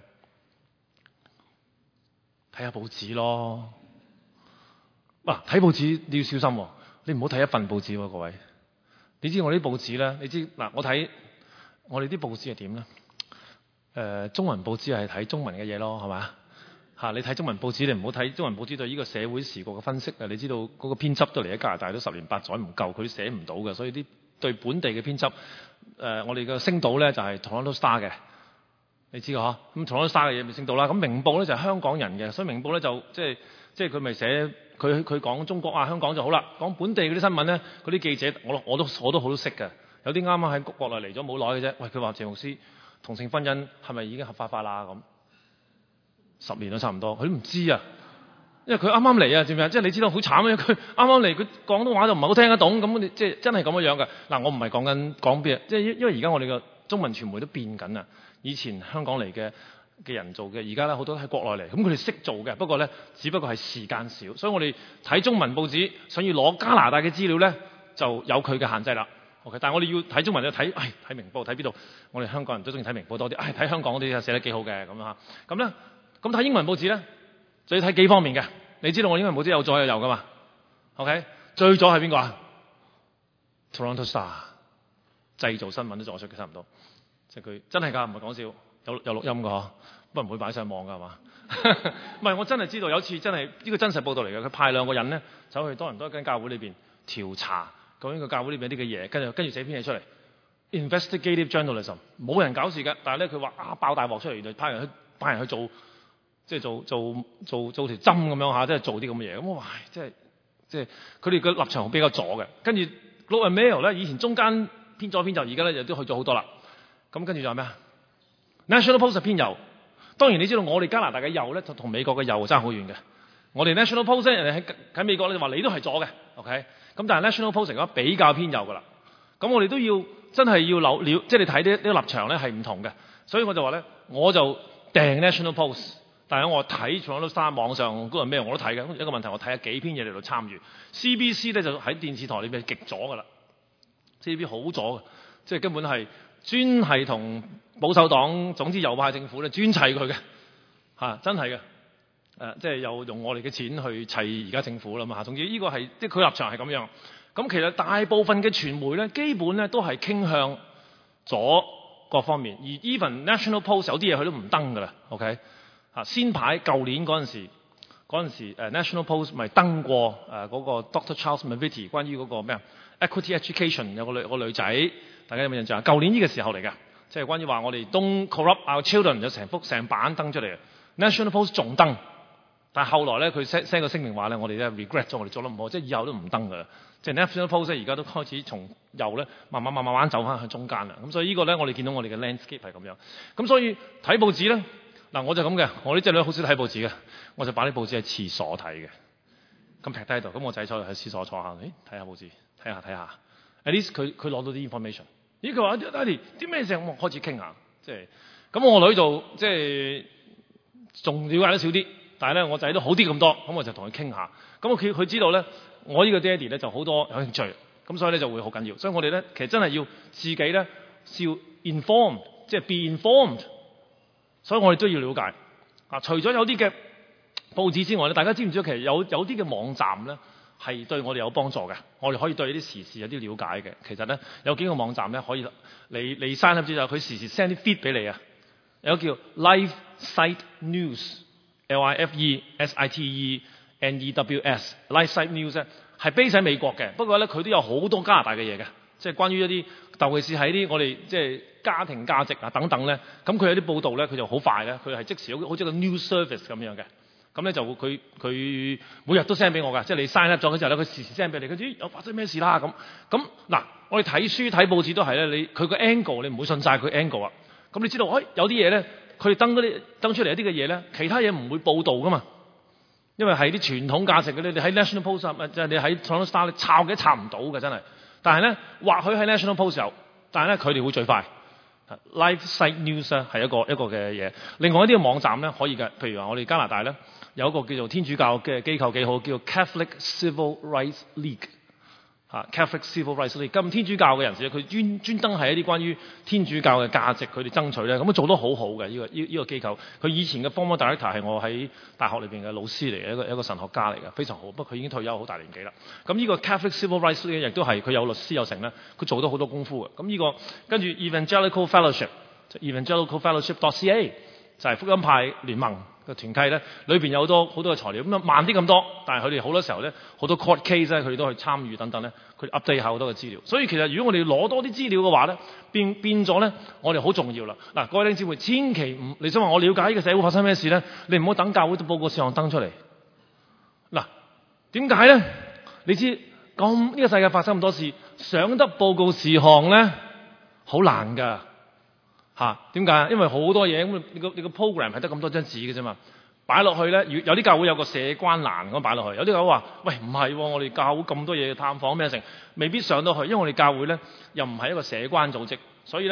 [SPEAKER 2] 睇下報紙咯。嗱、啊，睇報紙你要小心，你唔好睇一份報紙喎，各位。你知我啲報紙咧？你知嗱，我睇我哋啲報紙係點咧？誒、呃，中文報紙係睇中文嘅嘢咯，係咪？嚇，你睇中文報紙，你唔好睇中文報紙對呢個社會時局嘅分析啊！你知道嗰個編輯都嚟喺加拿大都十年八載唔夠，佢寫唔到嘅，所以啲。對本地嘅編輯，誒、呃，我哋嘅星島咧就係、是、Toronto Star 嘅，你知㗎嗬？咁 Toronto Star 嘅嘢咪星島啦。咁明報咧就係、是、香港人嘅，所以明報咧就即係即係佢咪寫佢佢講中國啊香港就好啦。講本地嗰啲新聞咧，嗰啲記者我我都我都好都識嘅。有啲啱啱喺國內嚟咗冇耐嘅啫。喂，佢話謝牧師同性婚姻係咪已經合法化啦？咁十年都差唔多，佢都唔知啊。因為佢啱啱嚟啊，知唔知？即係你知道好慘啊！佢啱啱嚟，佢廣東話就唔係好聽得懂，咁你即係真係咁樣樣嘅。嗱，我唔係講緊講邊，即係因為而家我哋嘅中文傳媒都變緊啊！以前香港嚟嘅嘅人做嘅，而家咧好多都喺國內嚟，咁佢哋識做嘅，不過咧只不過係時間少，所以我哋睇中文報紙，想要攞加拿大嘅資料咧，就有佢嘅限制啦。OK， 但係我哋要睇中文就睇，唉睇明報睇邊度？我哋香港人都中意睇明報多啲，唉睇香港嗰啲寫得幾好嘅咁啊，咁咧咁睇英文報紙咧，就要睇幾方面嘅。你知道我英文報紙有左有右噶嘛 ？OK， 最左係邊個啊 ？Toronto Star 製造新聞都做出嘅差唔多，即係佢真係㗎，唔係講笑，有有錄音㗎，不過唔會擺上網㗎係嘛？唔係，我真係知道有次真係呢、呢個真實報導嚟嘅，佢派兩個人咧走去多倫多一間教會裏邊調查究竟個教會裏邊啲嘅嘢，跟住跟住寫篇嘢出嚟 ，investigative journalism， 冇人搞事㗎，但係咧佢話啊爆大鑊出嚟，就派人去派人去做。即係做做做做條針咁樣嚇，即係做啲咁嘅嘢。咁哇，即係即係佢哋嘅立場比較左嘅。跟住 Globe and Mail 咧，以前中間偏左偏右，而家咧又都去咗好多啦。咁跟住就係咩啊 ？National Post 偏右。當然你知道我哋加拿大嘅右咧，就同美國嘅右爭好遠嘅。我哋 National Post 人哋喺喺美國咧就話你都係左嘅 ，OK？咁但係 National Post 嚟講比較偏右㗎啦。咁我哋都要真係要留了，即係你睇啲啲立場咧係唔同嘅。所以我就話咧，我就訂 National Post。但係我睇全部都三網上嗰個咩我都睇嘅，一個問題我睇下幾篇嘢嚟到參與。C B C 咧就喺電視台裏邊極左㗎啦 ，C B C 好左嘅，即係根本係專係同保守黨，總之右派政府咧專砌佢嘅嚇，真係嘅誒，即係又用我哋嘅錢去砌而家政府啦嘛嚇。總之呢個係即係佢立場係咁樣。咁其實大部分嘅傳媒咧，基本咧都係傾向左各方面，而 even National Post 有啲嘢佢都唔登㗎啦 ，OK？啊，先排舊年嗰陣時，嗰陣時誒 National Post 咪登過誒嗰個 Doctor Charles Mavety 關於嗰個咩啊 Equity Education 有個女個女仔，大家有冇印象？舊年呢個時候嚟㗎，即係關於話我哋 Don't corrupt our children 有成幅成版登出嚟嘅 National Post 仲登，但係後來咧佢 send send 個聲明話咧，我哋咧 regret 咗我哋做得唔好，即係以後都唔登㗎啦。即係 National Post 而家都開始從右咧慢慢慢慢慢走翻去中間啦。咁所以呢個咧我哋見到我哋嘅 landscape 係咁樣。咁所以睇報紙咧。嗱，我就咁嘅，我呢隻女好少睇報紙嘅，我就擺啲報紙喺廁所睇嘅，咁劈低喺度，咁我仔坐喺廁所坐下，誒睇下報紙，睇下睇下 ，at least 佢佢攞到啲 information， 咦佢話爹哋啲咩事，我開始傾下，即係咁我女就即係仲了解得少啲，但係咧我仔都好啲咁多，咁我就同佢傾下，咁佢佢知道咧，我呢個爹哋咧就好多有興趣，咁所以咧就會好緊要，所以我哋咧其實真係要自己咧要 informed， 即係 be informed。所以我哋都要了解啊！除咗有啲嘅報紙之外咧，大家知唔知道其實有有啲嘅網站咧係對我哋有幫助嘅？我哋可以對啲時事有啲了解嘅。其實咧有幾個網站咧可以你你 sign up 之後，佢時時 send 啲 feed 俾你啊。有個叫 Life Site News，L I F E S I T E N E W S，Life Site News 咧係 base 喺美國嘅，不過咧佢都有好多加拿大嘅嘢嘅，即係關於一啲，尤其是喺啲我哋即係。家庭價值啊等等咧，咁佢有啲報導咧，佢就好快咧，佢係即時好似個 news service 咁樣嘅，咁咧就佢佢每日都 send 俾我㗎，即係你 sign up 咗嘅時候咧，佢時時 send 俾你，佢知有發生咩事啦咁。咁嗱，我哋睇書睇報紙都係咧，你佢個 angle 你唔會信晒佢 angle 啊。咁你知道，哎有啲嘢咧，佢哋登嗰啲登出嚟一啲嘅嘢咧，其他嘢唔會報導㗎嘛，因為係啲傳統價值嘅咧，你喺 National Post 啊，即係你喺 Toronto Star 你抄嘅抄唔到嘅真係。但係咧，或許喺 National Post 有，但係咧佢哋會最快。Life Site News 咧係一個一個嘅嘢，另外一啲網站咧可以嘅，譬如話我哋加拿大咧有一個叫做天主教嘅機構幾好，叫做 Catholic Civil Rights League 嚇 ，Catholic Civil Rights League。咁天主教嘅人士佢專專登係一啲關於天主教嘅價值，佢哋爭取咧，咁啊做得好好嘅呢個呢呢個機構。佢以前嘅 former director 係我喺大學裏邊嘅老師嚟嘅，一個一個神學家嚟嘅，非常好。不過佢已經退休好大年紀啦。咁呢個 Catholic Civil Rights League 亦都係佢有律師有成咧，佢做咗好多功夫嘅。咁呢、這個跟住 Evangelical Fellowship，Evangelical Fellowship.ca 就係福音派聯盟嘅團契咧，裏邊有好多好多嘅材料，咁啊慢啲咁多，但係佢哋好多時候咧，好多 court case 咧，佢哋都去參與等等咧，佢 update 下好多嘅資料。所以其實如果我哋攞多啲資料嘅話咧，變變咗咧，我哋好重要啦。嗱，各位弟兄姊妹，千祈唔你想話我了解呢個社會發生咩事咧，你唔好等教會報告事項登出嚟。嗱，點解咧？你知咁呢個世界發生咁多事，想得報告事項咧，好難㗎。嚇點解？因為好多嘢咁，你個你個 program 係得咁多張紙嘅啫嘛，擺落去咧，有啲教會有個社關欄咁擺落去，有啲教會話：喂，唔係喎，我哋教會咁多嘢探訪咩成，未必上到去，因為我哋教會咧又唔係一個社關組織，所以咧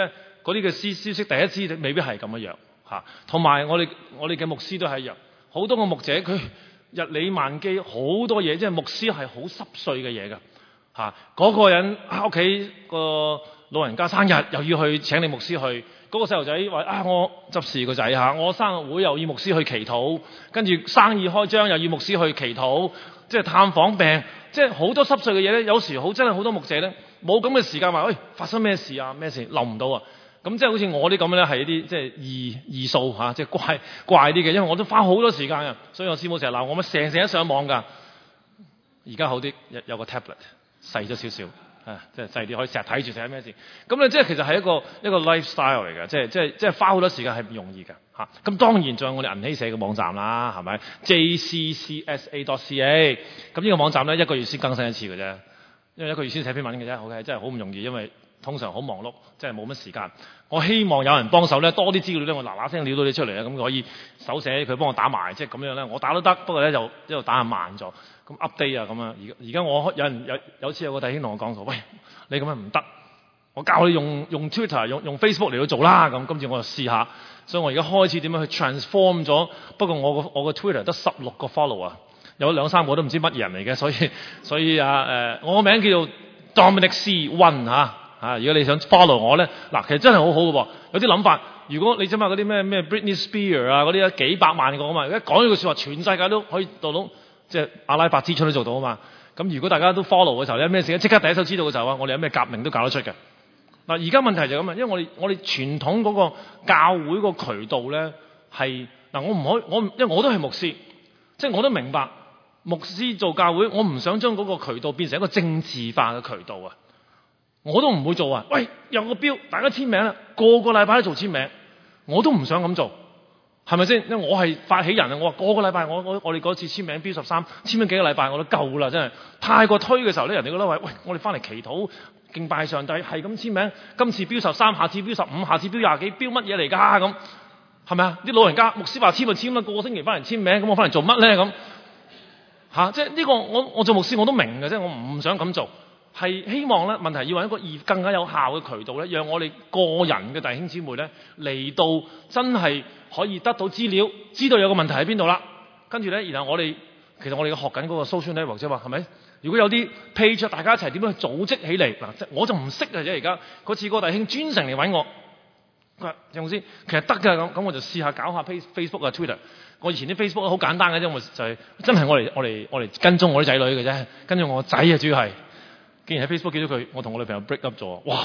[SPEAKER 2] 嗰啲嘅消消息第一知未必係咁樣嚇。同埋我哋我哋嘅牧師都係一樣，好多個牧者佢日理萬機，好多嘢，即係牧師係好濕碎嘅嘢㗎嚇。嗰個人屋企個老人家生日又要去請你牧師去，嗰、那個細路仔話啊我執事個仔嚇，我生日會又要牧師去祈禱，跟住生意開張又要牧師去祈禱，即係探訪病，即係好多濕碎嘅嘢咧。有時好真係好多牧者咧冇咁嘅時間話，喂、哎、發生咩事啊咩事留唔到啊。咁即係好似我啲咁咧係一啲即係異異數嚇，即係怪怪啲嘅，因為我都花好多時間啊。所以我師母成日鬧我，咪成成日上網㗎。而家好啲，有有個 tablet 細咗少少。啊，即係細啲可以成日睇住睇咩事，咁咧即係其實係一個一個 lifestyle 嚟嘅，即係即係即係花好多時間係唔容易嘅嚇。咁、啊、當然仲有我哋銀禧社嘅網站啦，係咪 J C C S A dot C A？ 咁呢個網站咧一個月先更新一次嘅啫，因為一個月先寫篇文嘅啫。OK，真係好唔容易，因為通常好忙碌，真係冇乜時間。我希望有人幫手咧，多啲資料咧，我嗱嗱聲料到你出嚟啊，咁可以手寫佢幫我打埋，即係咁樣咧，我打都得，不過咧就一路打下慢咗。咁 update 啊咁啊，而而家我有人有有次有個弟兄同我講過，喂，你咁樣唔得，我教你用用 Twitter 用用 Facebook 嚟到做啦。咁今次我就試下，所以我而家開始點樣去 transform 咗。不過我個我個 Twitter 得十六個 follow 啊，有兩三個都唔知乜人嚟嘅，所以所以啊誒、呃，我個名叫做 Dominic C One 嚇嚇。如果你想 follow 我咧，嗱其實真係好好嘅喎，有啲諗法。如果你知嘛嗰啲咩咩 Britney Spears 啊嗰啲幾百萬個啊嘛，一講呢句説話，全世界都可以到到。即係阿拉伯之春都做到啊嘛！咁如果大家都 follow 嘅時候，有咩事即刻第一手知道嘅時候啊，我哋有咩革命都搞得出嘅。嗱，而家問題就係咁啊，因為我哋我哋傳統嗰個教會個渠道咧係嗱，我唔可以我因為我都係牧師，即係我都明白牧師做教會，我唔想將嗰個渠道變成一個政治化嘅渠道啊！我都唔會做啊！喂，有個標，大家簽名啦，個個禮拜都做簽名，我都唔想咁做。係咪先？因為我係發起人啊！我話個個禮拜，我我我哋嗰次簽名標十三，簽咗幾個禮拜我都夠啦，真係太過推嘅時候咧，人哋覺得話喂，我哋翻嚟祈禱敬拜上帝係咁簽名，今次標十三，下次標十五，下次標廿幾，標乜嘢嚟㗎？咁係咪啊？啲老人家牧師話簽就簽啦，個個星期翻嚟簽名，咁我翻嚟做乜咧？咁嚇、啊，即係呢個我我做牧師我都明嘅，即係我唔想咁做。係希望咧，問題要揾一個而更加有效嘅渠道咧，讓我哋個人嘅弟兄姊妹咧嚟到真係可以得到資料，知道有個問題喺邊度啦。跟住咧，然後我哋其實我哋學緊嗰個 social network 即係話係咪？如果有啲 page， 大家一齊點樣去組織起嚟嗱？即我就唔識嘅啫。而家嗰次個弟兄專程嚟揾我，佢話鄭牧師其實得㗎咁，咁我就試下搞下 Facebook 啊 Twitter。我以前啲 Facebook 好簡單嘅啫，我就係真係我嚟我嚟我嚟跟蹤我啲仔女嘅啫，跟住我個仔啊主要係。竟然喺 Facebook 見到佢，我同我女朋友 break up 咗，哇！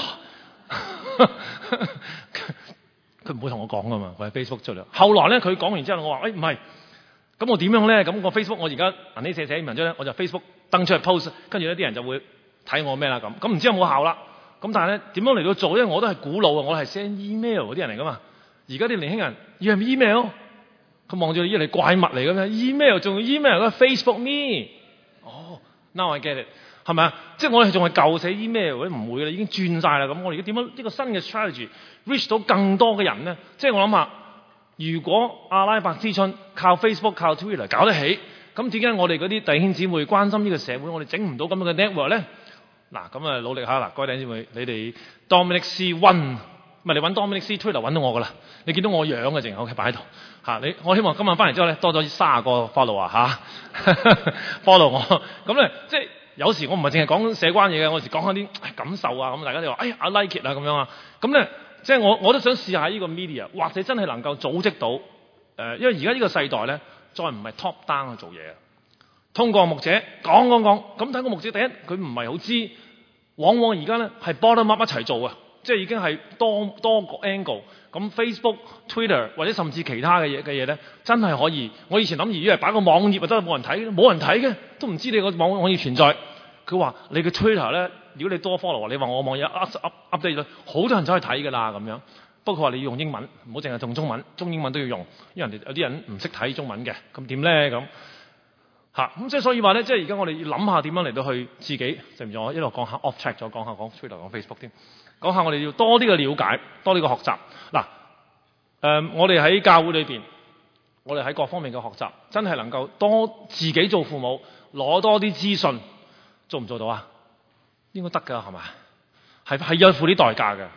[SPEAKER 2] 佢唔會同我講噶嘛，佢喺 Facebook 出嚟。後來咧，佢講完之後，我話：誒唔係，咁我點樣咧？咁個 Facebook 我而家銀禧寫寫文章咧，我就 Facebook 登出去 post，跟住咧啲人就會睇我咩啦咁。咁唔知有冇效啦？咁但係咧點樣嚟到做？因為我都係古老啊，我係 send email 嗰啲人嚟噶嘛。而家啲年輕人要係咪 email？佢望住你，以為怪物嚟咁樣 email 仲要 email 嗰 Facebook me。哦 ，now I get it。係咪啊？即係我哋仲係舊寫 email，嗰啲唔會啦，已經轉晒啦。咁我哋而家點樣呢個新嘅 strategy reach 到更多嘅人咧？即係我諗下，如果阿拉伯之春靠 Facebook、靠 Twitter 搞得起，咁點解我哋嗰啲弟兄姊妹關心呢個社會，我哋整唔到咁樣嘅 network 咧？嗱，咁啊努力下啦，各位弟兄姊妹，你哋 Dominic C One， 唔係你揾 Dominic C Twitter 揾到我噶啦，你見到我樣嘅淨係 OK 擺喺度嚇。你我希望今晚翻嚟之後咧，多咗三十個 follow 啊嚇，follow 我咁咧，即係。有時我唔係淨係講社關嘢嘅，我有時講下啲感受啊，咁大家就話：哎呀，I like it 啊，咁樣啊。咁咧，即係我我都想試下呢個 media，或者真係能夠組織到誒、呃，因為而家呢個世代咧，再唔係 top down 去做嘢啊。通過牧者講講講，咁睇個牧者第一，佢唔係好知，往往而家咧係 bottom up 一齊做啊，即係已經係多多個 angle。咁 Facebook、Twitter 或者甚至其他嘅嘢嘅嘢咧，真係可以。我以前諗住以為擺個網頁啊，真係冇人睇，冇人睇嘅，都唔知你個網網頁存在。佢話你嘅 Twitter 咧，如果你多 follow，你話我網頁 up up update 咗，好多人走去睇㗎啦咁樣。不過話你要用英文，唔好淨係用中文，中英文都要用，因為人哋有啲人唔識睇中文嘅，咁點咧咁嚇？咁即係所以話咧，即係而家我哋要諗下點樣嚟到去自己，就唔我一路講下 off track 咗，講下講 Twitter 講 Facebook 添。講下我哋要多啲嘅了解，多啲嘅學習。嗱，誒，我哋喺教會裏邊，我哋喺各方面嘅學習，真係能夠多自己做父母，攞多啲資訊，做唔做到啊？應該得㗎，係咪？係係要付啲代價嘅。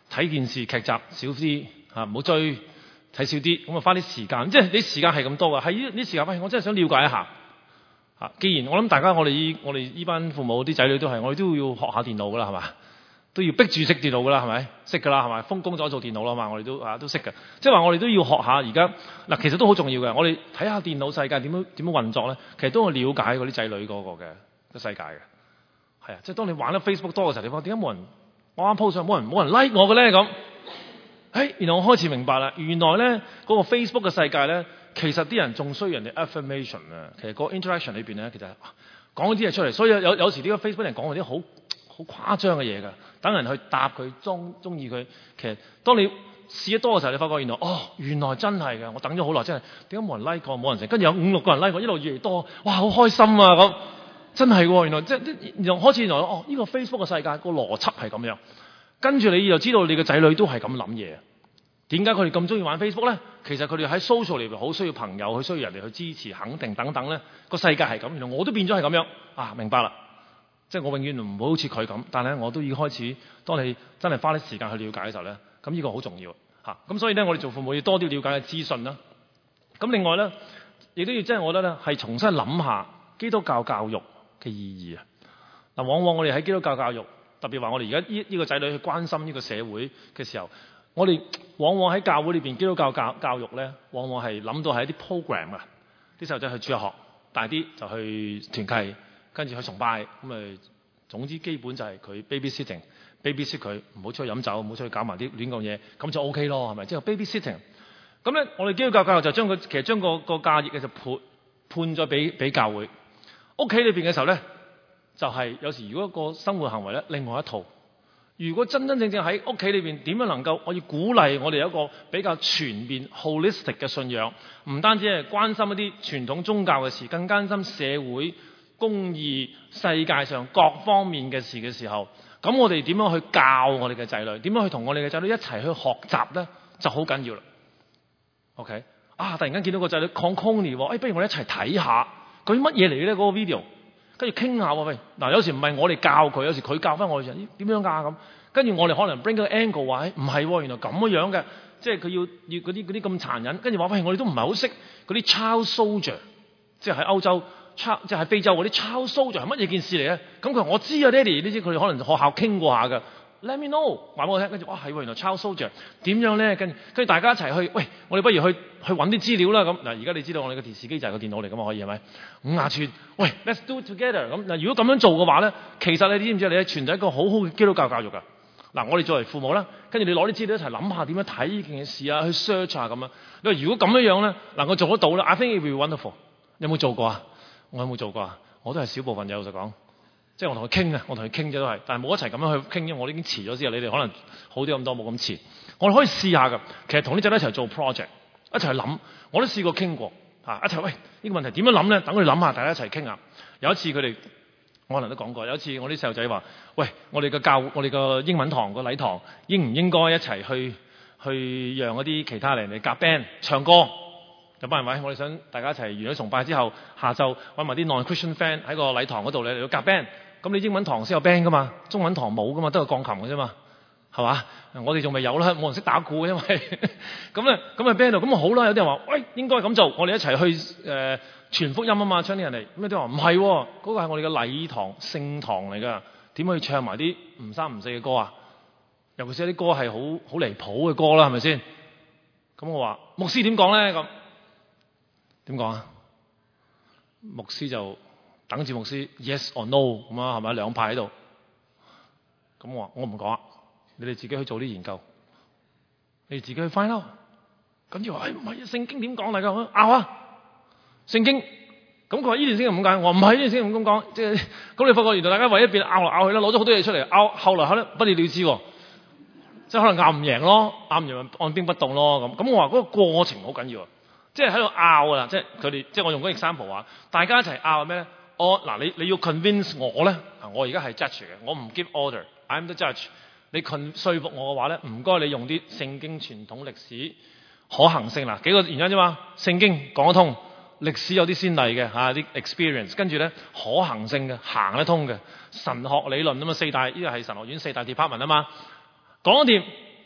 [SPEAKER 2] 睇電視劇集少啲嚇，唔好追，睇少啲，咁啊花啲時間，即係你時間係咁多嘅，係呢啲時間，喂，我真係想了解一下嚇。既然我諗大家我哋依我哋依班父母啲仔女都係，我哋都要學下電腦噶啦，係嘛？都要逼住識電腦噶啦，係咪？識噶啦，係咪？封工咗做電腦啦嘛，我哋都啊都識嘅。即係話我哋都要學下而家嗱，其實都好重要嘅。我哋睇下電腦世界點樣點樣運作咧，其實都要了解嗰啲仔女嗰個嘅個世界嘅。係啊，即係當你玩得 Facebook 多嘅時候，你發覺點解冇人我啱 post 上冇人冇人 like 我嘅咧咁？誒，原來我開始明白啦，原來咧嗰個 Facebook 嘅世界咧，其實啲人仲需要人哋 affirmation 啊。其實個 interaction 裏邊咧，其實講啲嘢出嚟，所以有有有時呢個 Facebook 人講嗰啲好好誇張嘅嘢㗎，等人去答佢，中中意佢。其實當你試得多嘅時候，你發覺原來哦，原來真係嘅。我等咗好耐，真係點解冇人 like 我，冇人成，跟住有五六個人 like 我，一路越嚟越多，哇，好開心啊咁。真係喎，原來即係原來開始原來哦，呢個 Facebook 嘅世界個邏輯係咁樣。跟住你就知道你嘅仔女都係咁諗嘢。點解佢哋咁中意玩 Facebook 咧？其實佢哋喺 social 裏邊好需要朋友，佢需要人哋去支持、肯定等等咧。個世界係咁，原來我都變咗係咁樣啊！明白啦。即係我永遠唔好好似佢咁，但係我都要開始。當你真係花啲時間去了解嘅時候咧，咁呢個好重要嚇。咁、啊、所以咧，我哋做父母要多啲了解嘅資訊啦。咁另外咧，亦都要即係我覺得咧，係重新諗下基督教教育嘅意義啊！嗱，往往我哋喺基督教教育，特別話我哋而家呢呢個仔女去關心呢個社會嘅時候，我哋往往喺教會裏邊基督教教教育咧，往往係諗到係一啲 program 啊，啲細路仔去主日學，大啲就去團契，跟住去崇拜，咁誒總之基本就係佢 babysitting，babysit 佢，唔好出去飲酒，唔好出去搞埋啲亂咁嘢，咁就 OK 咯，係咪？即係 babysitting。咁咧，我哋基督教教育就將佢其實將個個價值嘅就判判咗俾俾教會。屋企裏邊嘅時候咧，就係、是、有時如果個生活行為咧，另外一套。如果真真正正喺屋企裏邊點樣能夠，我要鼓勵我哋有一個比較全面 holistic 嘅信仰，唔單止係關心一啲傳統宗教嘅事，更關心社會公義、世界上各方面嘅事嘅時候，咁我哋點樣去教我哋嘅仔女？點樣去同我哋嘅仔女一齊去學習咧？就好緊要啦。OK 啊！突然間見到個仔女 conconi 喎，誒，不如我哋一齊睇下佢乜嘢嚟嘅咧？嗰個 video。跟住傾下喎，喂，嗱，有時唔係我哋教佢，有時佢教翻我哋點樣㗎咁。跟住我哋可能 bring 個 angle 話，唔係喎，原來咁樣嘅，即係佢要要嗰啲嗰啲咁殘忍。跟住話，喂，我哋都唔係好識嗰啲 child soldier，即係喺歐洲，即係喺非洲嗰啲 child soldier 係乜嘢件事嚟咧？咁佢話我知啊，爹哋，呢啲佢哋可能學校傾過下㗎。Let me know，話俾我聽。跟住哇，係喎，原來 child soldier 點樣咧？跟住跟住大家一齊去，喂，我哋不如去去揾啲資料啦。咁嗱，而家你知道我哋個電視機就係個電腦嚟㗎嘛，可以係咪？五廿寸，喂 ，let's do it together。咁嗱，如果咁樣做嘅話咧，其實你知唔知你係傳遞一個好好嘅基督教教育㗎？嗱，我哋作為父母啦，跟住你攞啲資料一齊諗下點樣睇呢件事啊，去 search 啊咁樣。你話如果咁樣樣咧，能夠做得到咧 ，I think it will be wonderful。有冇做過啊？我有冇做過啊？我都係少部分有，老實講。即係我同佢傾啊，我同佢傾啫都係，但係冇一齊咁樣去傾，因為我已經遲咗之後，你哋可能好啲咁多，冇咁遲。我哋可以試下㗎，其實同啲仔女一齊做 project， 一齊去諗。我都試過傾過嚇，一齊喂呢、呢個問題點樣諗咧？等佢哋諗下，大家一齊傾下。有一次佢哋，我可能都講過。有一次我啲細路仔話：喂，我哋嘅教，我哋嘅英文堂個禮堂，應唔應該一齊去去讓一啲其他人嚟夾 band 唱歌？有班人話：我哋想大家一齊完咗崇拜之後，下晝揾埋啲 non-Christian friend 喺個禮堂嗰度嚟嚟到夾 band。咁你英文堂先有 band 噶嘛，中文堂冇噶嘛，都係鋼琴嘅啫嘛，係嘛？我哋仲未有啦，冇人識打鼓，因為咁咧，咁啊 band 度，咁啊好啦。有啲人話：喂，應該咁做，我哋一齊去誒傳福音啊嘛，將啲人嚟。咁有啲話唔係，嗰、嗰個係我哋嘅禮堂聖堂嚟㗎，點可以唱埋啲唔三唔四嘅歌啊？尤其是啲歌係好好離譜嘅歌啦，係咪先？咁我話牧師點講咧？咁點講啊？牧師就等住牧師 yes or no 咁啊，係咪兩派喺度？咁我話我唔講，你哋自己去做啲研究，你哋自己去 find out。跟住話：誒唔係聖經點講嚟㗎？拗啊！聖經咁佢話呢段聖經咁解，我話唔係呢段聖經咁講。即係咁你發覺原來大家為一邊拗嚟拗去啦，攞咗好多嘢出嚟拗，後來可能不了了之喎。即係可能拗唔贏咯，拗唔贏按兵不動咯咁。咁我話嗰個過程好緊要啊，即係喺度拗啊！即係佢哋，即係我用嗰個 example 話，大家一齊拗咩咧？我嗱你你要 convince 我咧，我而家係 judge 嘅，我唔 give order，I'm the judge。你 con 說服我嘅話咧，唔該你用啲聖經傳統歷史可行性嗱幾個原因啫嘛。聖經講得通，歷史有啲先例嘅嚇啲 experience， 跟住咧可行性嘅行得通嘅神學理論啊嘛，四大呢個係神學院四大 department 啊嘛，講得掂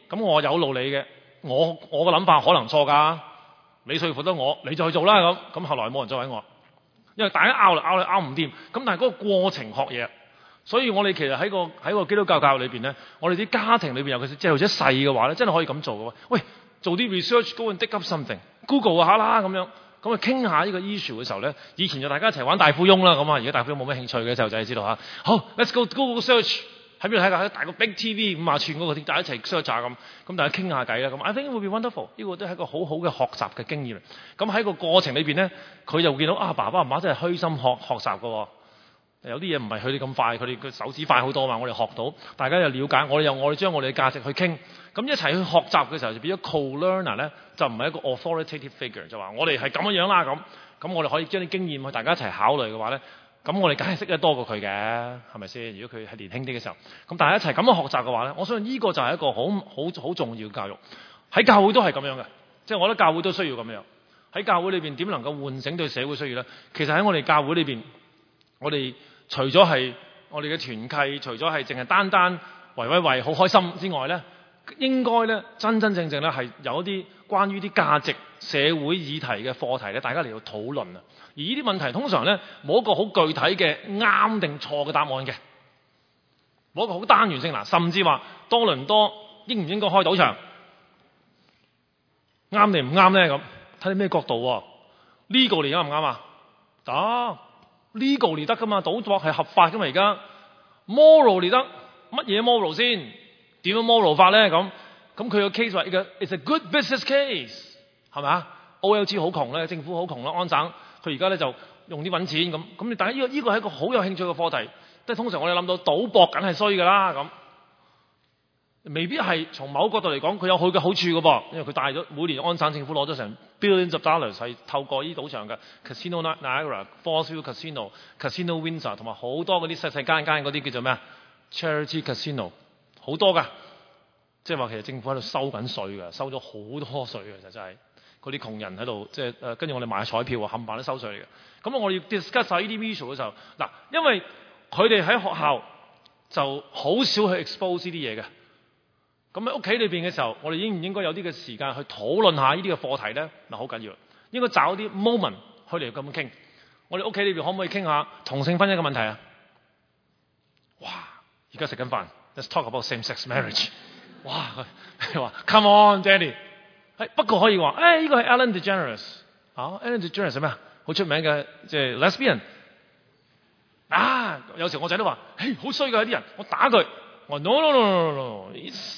[SPEAKER 2] 咁我有路你嘅，我我個諗法可能錯㗎，你說服得我，你就去做啦咁。咁後來冇人再揾我，因為大家拗嚟拗嚟拗唔掂。咁但係嗰個過程學嘢，所以我哋其實喺個喺個基督教教育裏邊咧，我哋啲家庭裏邊尤其是即係或者細嘅話咧，真係可以咁做嘅喎。喂，做啲 research，go and dig up something，Google 下啦咁樣。咁啊，傾下呢個 issue 嘅時候咧，以前就大家一齊玩大富翁啦，咁啊，而家大富翁冇咩興趣嘅細路仔知道嚇。好 ，let's go Google search 喺邊度睇㗎？喺大個 big T V 五廿寸嗰個，大家一齊 search 下咁，咁大家傾下偈啦。咁 I think it will be wonderful， 呢個都係一個好好嘅學習嘅經驗。咁喺個過程裏邊咧，佢就見到啊，爸爸媽媽真係虛心學學習㗎。有啲嘢唔係佢哋咁快，佢哋嘅手指快好多嘛。我哋學到，大家又了解，我哋又我哋將我哋嘅價值去傾，咁一齊去學習嘅時候就變咗 co-learner 咧，就唔係一個 authoritative figure，就話我哋係咁樣樣啦咁。咁我哋可以將啲經驗去大家一齊考慮嘅話咧，咁我哋梗係識得多過佢嘅，係咪先？如果佢係年輕啲嘅時候，咁大家一齊咁樣學習嘅話咧，我相信呢個就係一個好好好重要嘅教育。喺教會都係咁樣嘅，即係我覺得教會都需要咁樣。喺教會裏邊點能夠喚醒對社會需要咧？其實喺我哋教會裏邊，我哋除咗係我哋嘅團契，除咗係淨係單單為為為好開心之外咧，應該咧真真正正咧係有一啲關於啲價值、社會議題嘅課題咧，大家嚟到討論啊。而呢啲問題通常咧冇一個好具體嘅啱定錯嘅答案嘅，冇一個好單元性嗱，甚至話多倫多應唔應該開賭場，啱定唔啱咧咁，睇你咩角度喎？呢個嚟啱唔啱啊？得。legal 得噶嘛？賭博係合法噶嘛？而家 moral 得乜嘢 moral 先？點樣 moral 法咧？咁咁佢個 case 話呢個 it's a good business case 係咪啊 ？O L G 好窮咧，政府好窮啦，安省佢而家咧就用啲揾錢咁咁。你大家呢個呢個係一個好有興趣嘅課題，即係通常我哋諗到賭博梗係衰噶啦咁。未必係從某角度嚟講，佢有佢嘅好處嘅噃，因為佢帶咗每年安省政府攞咗成 billions of dollars 係透過呢賭場嘅 Casino Niagara、Forestville Casino、Casino Windsor 同埋好多嗰啲細細間間嗰啲叫做咩啊 Charity Casino 好多㗎，即係話其實政府喺度收緊稅嘅，收咗好多稅嘅，就真係嗰啲窮人喺度即係誒跟住我哋買彩票啊，冚唪唥都收稅嚟嘅。咁我哋要 discuss 晒呢啲 issue 嘅時候，嗱，因為佢哋喺學校就好少去 expose 呢啲嘢嘅。咁喺屋企裏邊嘅時候，我哋應唔應該有啲嘅時間去討論下呢啲嘅課題咧？嗱，好緊要，應該找啲 moment 去嚟咁樣傾。我哋屋企裏邊可唔可以傾下同性婚姻嘅問題啊？哇！而家食緊飯 ，let's talk about same-sex marriage。哇！佢話 Come on, Daddy。係不過可以話，誒呢個係 Ellen DeGeneres 啊 ，Ellen DeGeneres 係咩啊？好出名嘅即係 lesbian。啊！有時我仔都話，嘿，好衰㗎啲人，我打佢。我 no no no no no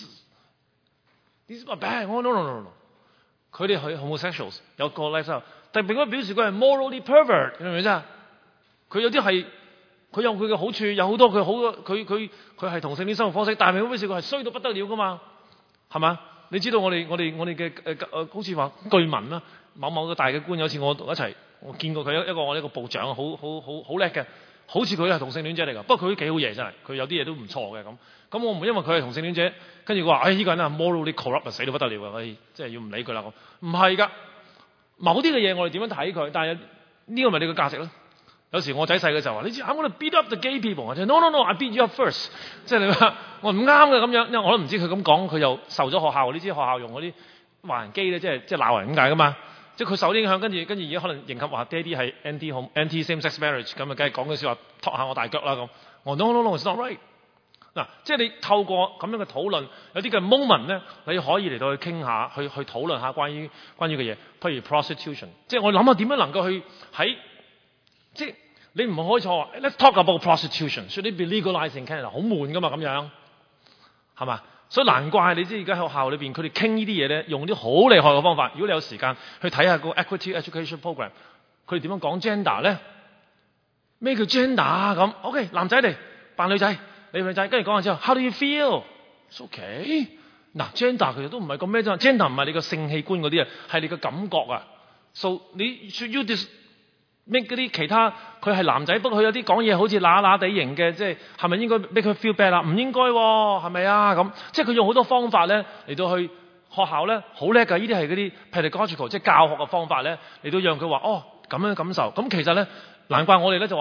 [SPEAKER 2] no。This is bad. Oh, no, no, no, no. 佢哋係 homosexuals 有個 lifestyle， 但係並唔表示佢係 morally pervert，你明唔明啫？佢有啲係佢有佢嘅好處，有好多佢好佢佢佢係同性戀生活方式，但係並唔表示佢係衰到不得了噶嘛？係嘛？你知道我哋我哋我哋嘅誒誒好似話據聞啦，某某個大嘅官有次我一齊我見過佢一一個我呢個部長，好好好好叻嘅，好似佢係同性戀者嚟㗎。不過佢都幾好嘢真係，佢有啲嘢都唔錯嘅咁。咁我唔會因為佢係同性戀者，跟住佢話：哎，呢個人啊 morally corrupt 啊，死到不得了啊！哎，即係要唔理佢啦。唔係㗎，某啲嘅嘢我哋點樣睇佢？但係呢個咪你嘅價值咯。有時我仔細嘅時候話：你知 I'm gonna beat up the gay people， 我就 no no no，I beat you up first。即係你話我唔啱嘅咁樣，因為我都唔知佢咁講，佢又受咗學校，你知學校用嗰啲話人基咧，即係即係鬧人咁解㗎嘛。即係佢受影響，跟住跟住而家可能迎合話爹哋係 anti home anti same sex marriage， 咁啊，梗係講句説話托下我大腳啦咁。我 no no no，it's not right。嗱，即係你透過咁樣嘅討論，有啲嘅 moment 咧，你可以嚟到去傾下，去去討論下關於關於嘅嘢，譬如 prostitution， 即係我諗下點樣能夠去喺即係你唔好開錯 ，let's talk about prostitution，should it be legalized in Canada？ 好悶噶嘛咁樣，係嘛？所以難怪你知而家喺學校裏邊，佢哋傾呢啲嘢咧，用啲好厲害嘅方法。如果你有時間去睇下個 equity education program， 佢哋點樣講 gender 咧？咩叫 gender 啊？咁 OK， 男仔嚟扮女仔。你女仔跟住講完之後 ，How do you feel？It's OK。嗱 ，gender 其實都唔係咁咩啫 ，gender 唔係你個性器官嗰啲啊，係你個感覺啊。So 你 should you dis make 嗰啲其他佢係男仔，不過佢有啲講嘢好似乸乸地型嘅，即係係咪應該 make 佢 feel bad 啦？唔應該喎、哦，係咪啊？咁即係佢用好多方法咧嚟到去學校咧好叻㗎，呢啲係嗰啲 pedagogical 即係教學嘅方法咧嚟到讓佢話哦咁樣感受。咁其實咧難怪我哋咧就話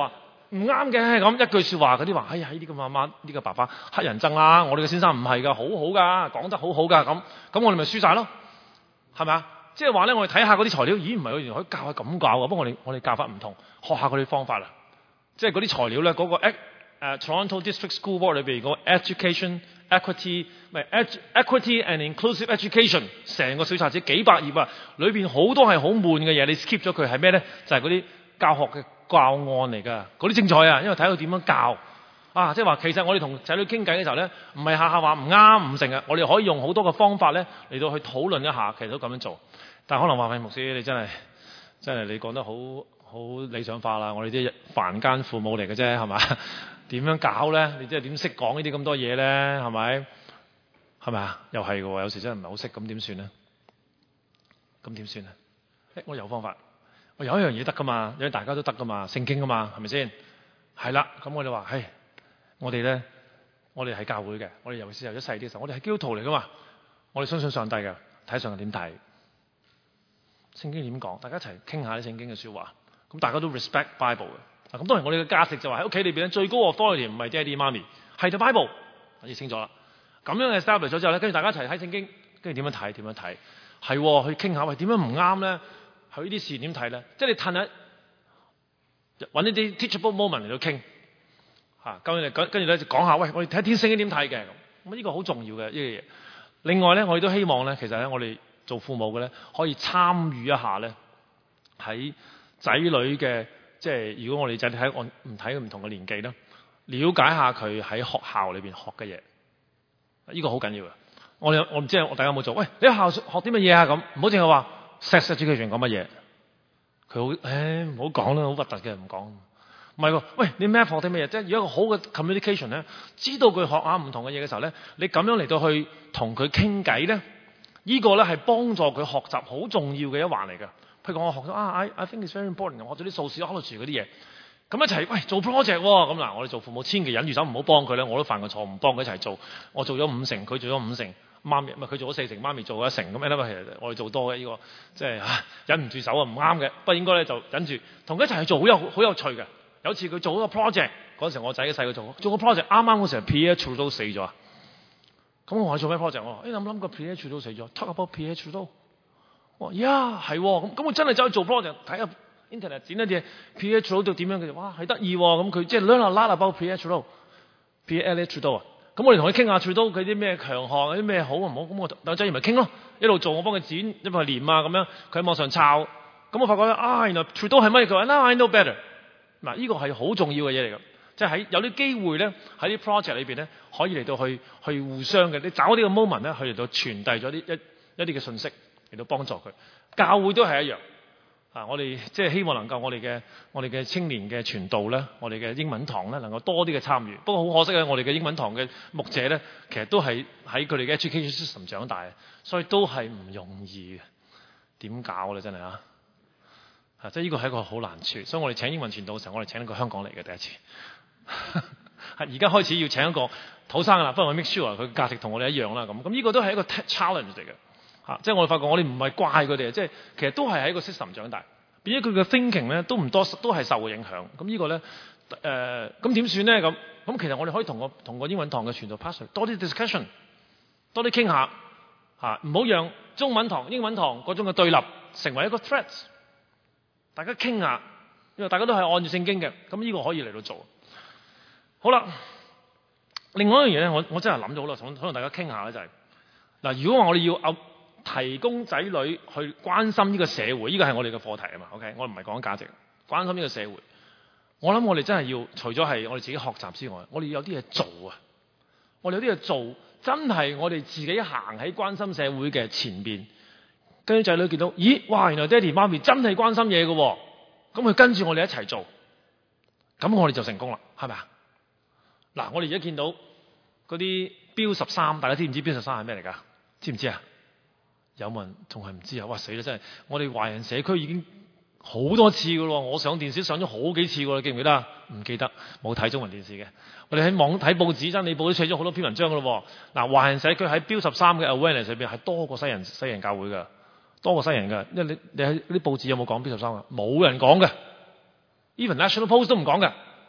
[SPEAKER 2] 唔啱嘅咁一句說話，嗰啲話，哎呀呢啲咁媽媽呢個爸爸黑人憎啦，我哋嘅先生唔係噶，好好噶，講得好好噶，咁咁我哋咪輸晒咯，係咪啊？即係話咧，我哋睇下嗰啲材料，咦唔係，原來可以教係咁教嘅，不過我哋我哋教法唔同，學下嗰啲方法啦。即係嗰啲材料咧，嗰、那個誒、uh, Toronto District School Board 裏邊嗰個 Education Equity 唔係 Equity and Inclusive Education 成個小冊子幾百頁啊，裏邊好多係好悶嘅嘢，你 skip 咗佢係咩咧？就係嗰啲教學嘅教案嚟㗎，嗰啲精彩啊！因為睇佢點樣教啊，即係話其實我哋同仔女傾偈嘅時候咧，唔係下下話唔啱唔成啊，我哋可以用好多嘅方法咧嚟到去討論一下，其實都咁樣做。但係可能話喂牧師，你真係真係你講得好好理想化啦！我哋啲凡間父母嚟嘅啫，係咪？點樣搞咧？你即係點識講呢啲咁多嘢咧？係咪？係咪啊？又係嘅喎，有時真係唔係好識，咁點算咧？咁點算啊？誒，我有方法，我有一樣嘢得噶嘛，因為大家都得噶嘛，聖經啊嘛，係咪先？係啦，咁我哋話，唉，我哋咧，我哋係教會嘅，我哋尤其是由一細啲嘅時候，我哋係基督徒嚟噶嘛，我哋相信上帝嘅，睇上帝點睇。聖經點講？大家一齊傾下啲聖經嘅説話。咁大家都 respect Bible 嘅。咁當然我哋嘅價值就話喺屋企裏邊咧，最高 authority 唔係爹哋媽咪，係就 Bible。我哋清楚啦。咁樣 establish 咗之後咧，跟住大家一齊睇聖經，跟住點樣睇？點樣睇？係、哦、去傾下，喂點樣唔啱咧？佢呢啲事點睇咧？即係你褪下揾呢啲 teachable moment 嚟到傾嚇。跟住跟住咧就講下，喂我哋睇天聖經點睇嘅咁。咁呢個好重要嘅呢個嘢。另外咧，我哋都希望咧，其實咧我哋做父母嘅咧，可以參與一下咧，喺仔女嘅，即係如果我哋仔女喺我唔睇唔同嘅年紀咧，了解下佢喺學校裏邊學嘅嘢，呢個好緊要嘅。我哋我唔知我大家有冇做？喂，你喺學校學啲乜嘢啊？咁唔好淨係話 sex education 講乜嘢？佢好誒唔好講啦，好核突嘅唔講。唔係喎，喂你 math 學啲乜嘢？即係如果一個好嘅 communication 咧，知道佢學下唔同嘅嘢嘅時候咧，你咁樣嚟到去同佢傾偈咧。呢個咧係幫助佢學習好重要嘅一環嚟嘅。譬如講我學咗啊 I I think it's very important， 我學咗啲數字 knowledge 嗰啲嘢，咁一齊喂做 project 喎。咁嗱，我哋做父母千祈忍住手唔好幫佢咧。我都犯過錯，唔幫佢一齊做。我做咗五成，佢做咗五成，媽咪唔係佢做咗四成，媽咪做咗一成。咁咧，其實我哋做多嘅呢、這個即係、啊、忍唔住手啊，唔啱嘅。不過應該咧就忍住，同佢一齊去做，好有好有趣嘅。有次佢做咗個 project， 嗰時我仔嘅細個做，做個 project 啱啱嗰時 Pierre Trudeau 死咗。咁我話做咩 project？ 我話誒諗諗個 Pierre Trudeau 死咗 ，talk about Pierre Trudeau。我話呀係，咁咁我真係走去做 project， 睇下 internet 剪一啲嘢 Pierre Trudeau 點樣嘅，哇係得意喎！咁佢即係 learn a lot about Pierre Trudeau，Pierre Trudeau 啊。咁我哋同佢傾下 Trudeau 佢啲咩強項，啲咩好唔好？咁我等陣咪傾咯，一路做我幫佢剪，一路連啊咁樣。佢喺網上抄，咁我發覺啊原來 Trudeau 係乜嘢？佢話 Now I know better。嗱呢個係好重要嘅嘢嚟㗎。即係喺有啲機會咧，喺啲 project 裏邊咧，可以嚟到去去互相嘅，你找呢個 moment 咧，去嚟到傳遞咗啲一一啲嘅信息嚟到幫助佢。教會都係一樣啊！我哋即係希望能夠我哋嘅我哋嘅青年嘅傳道咧，我哋嘅英文堂咧能夠多啲嘅參與。不過好可惜啊，我哋嘅英文堂嘅牧者咧，其實都係喺佢哋嘅 education system 長大，所以都係唔容易嘅。點搞咧？真係啊！啊，即係呢個係一個好難處。所以我哋請英文傳道嘅時候，我哋請一個香港嚟嘅第一次。而家開始要請一個土生嘅啦，不過我 make sure 佢嘅價值同我哋一樣啦。咁咁呢個都係一個 challenge 嚟嘅嚇，即係我哋發覺我哋唔係怪佢哋，即係其實都係喺個 system 長大，變咗佢嘅 thinking 咧都唔多，都係受嘅影響。咁呢個咧誒，咁點算咧？咁咁其實我哋可以同個同個英文堂嘅傳道 pastor 多啲 discussion， 多啲傾下嚇，唔好讓中文堂、英文堂嗰種嘅對立成為一個 threat。大家傾下，因為大家都係按住聖經嘅，咁呢個可以嚟到做。好啦，另外一樣嘢咧，我我真係諗咗好耐，想同大家傾下咧就係、是、嗱，如果話我哋要提供仔女去關心呢個社會，呢個係我哋嘅課題啊嘛。OK， 我唔係講價值，關心呢個社會。我諗我哋真係要除咗係我哋自己學習之外，我哋要有啲嘢做啊！我哋有啲嘢做，真係我哋自己行喺關心社會嘅前邊，跟住仔女見到，咦，哇，原來爹哋媽咪真係關心嘢嘅喎，咁佢跟住我哋一齊做，咁我哋就成功啦，係咪啊？嗱，我哋而家見到嗰啲標十三，大家知唔知標十三係咩嚟㗎？知唔知啊？有冇人仲係唔知啊？哇死啦！真係，我哋華人社區已經好多次㗎咯，我上電視上咗好幾次㗎，你記唔記得啊？唔記得，冇睇中文電視嘅。我哋喺網睇報紙，真理報都寫咗好多篇文章㗎咯。嗱，華人社區喺標十三嘅 awareness 上邊係多過西人西人教會㗎，多過西人㗎。因為你你喺啲報紙有冇講標十三啊？冇人講嘅 ，even National Post 都唔講嘅。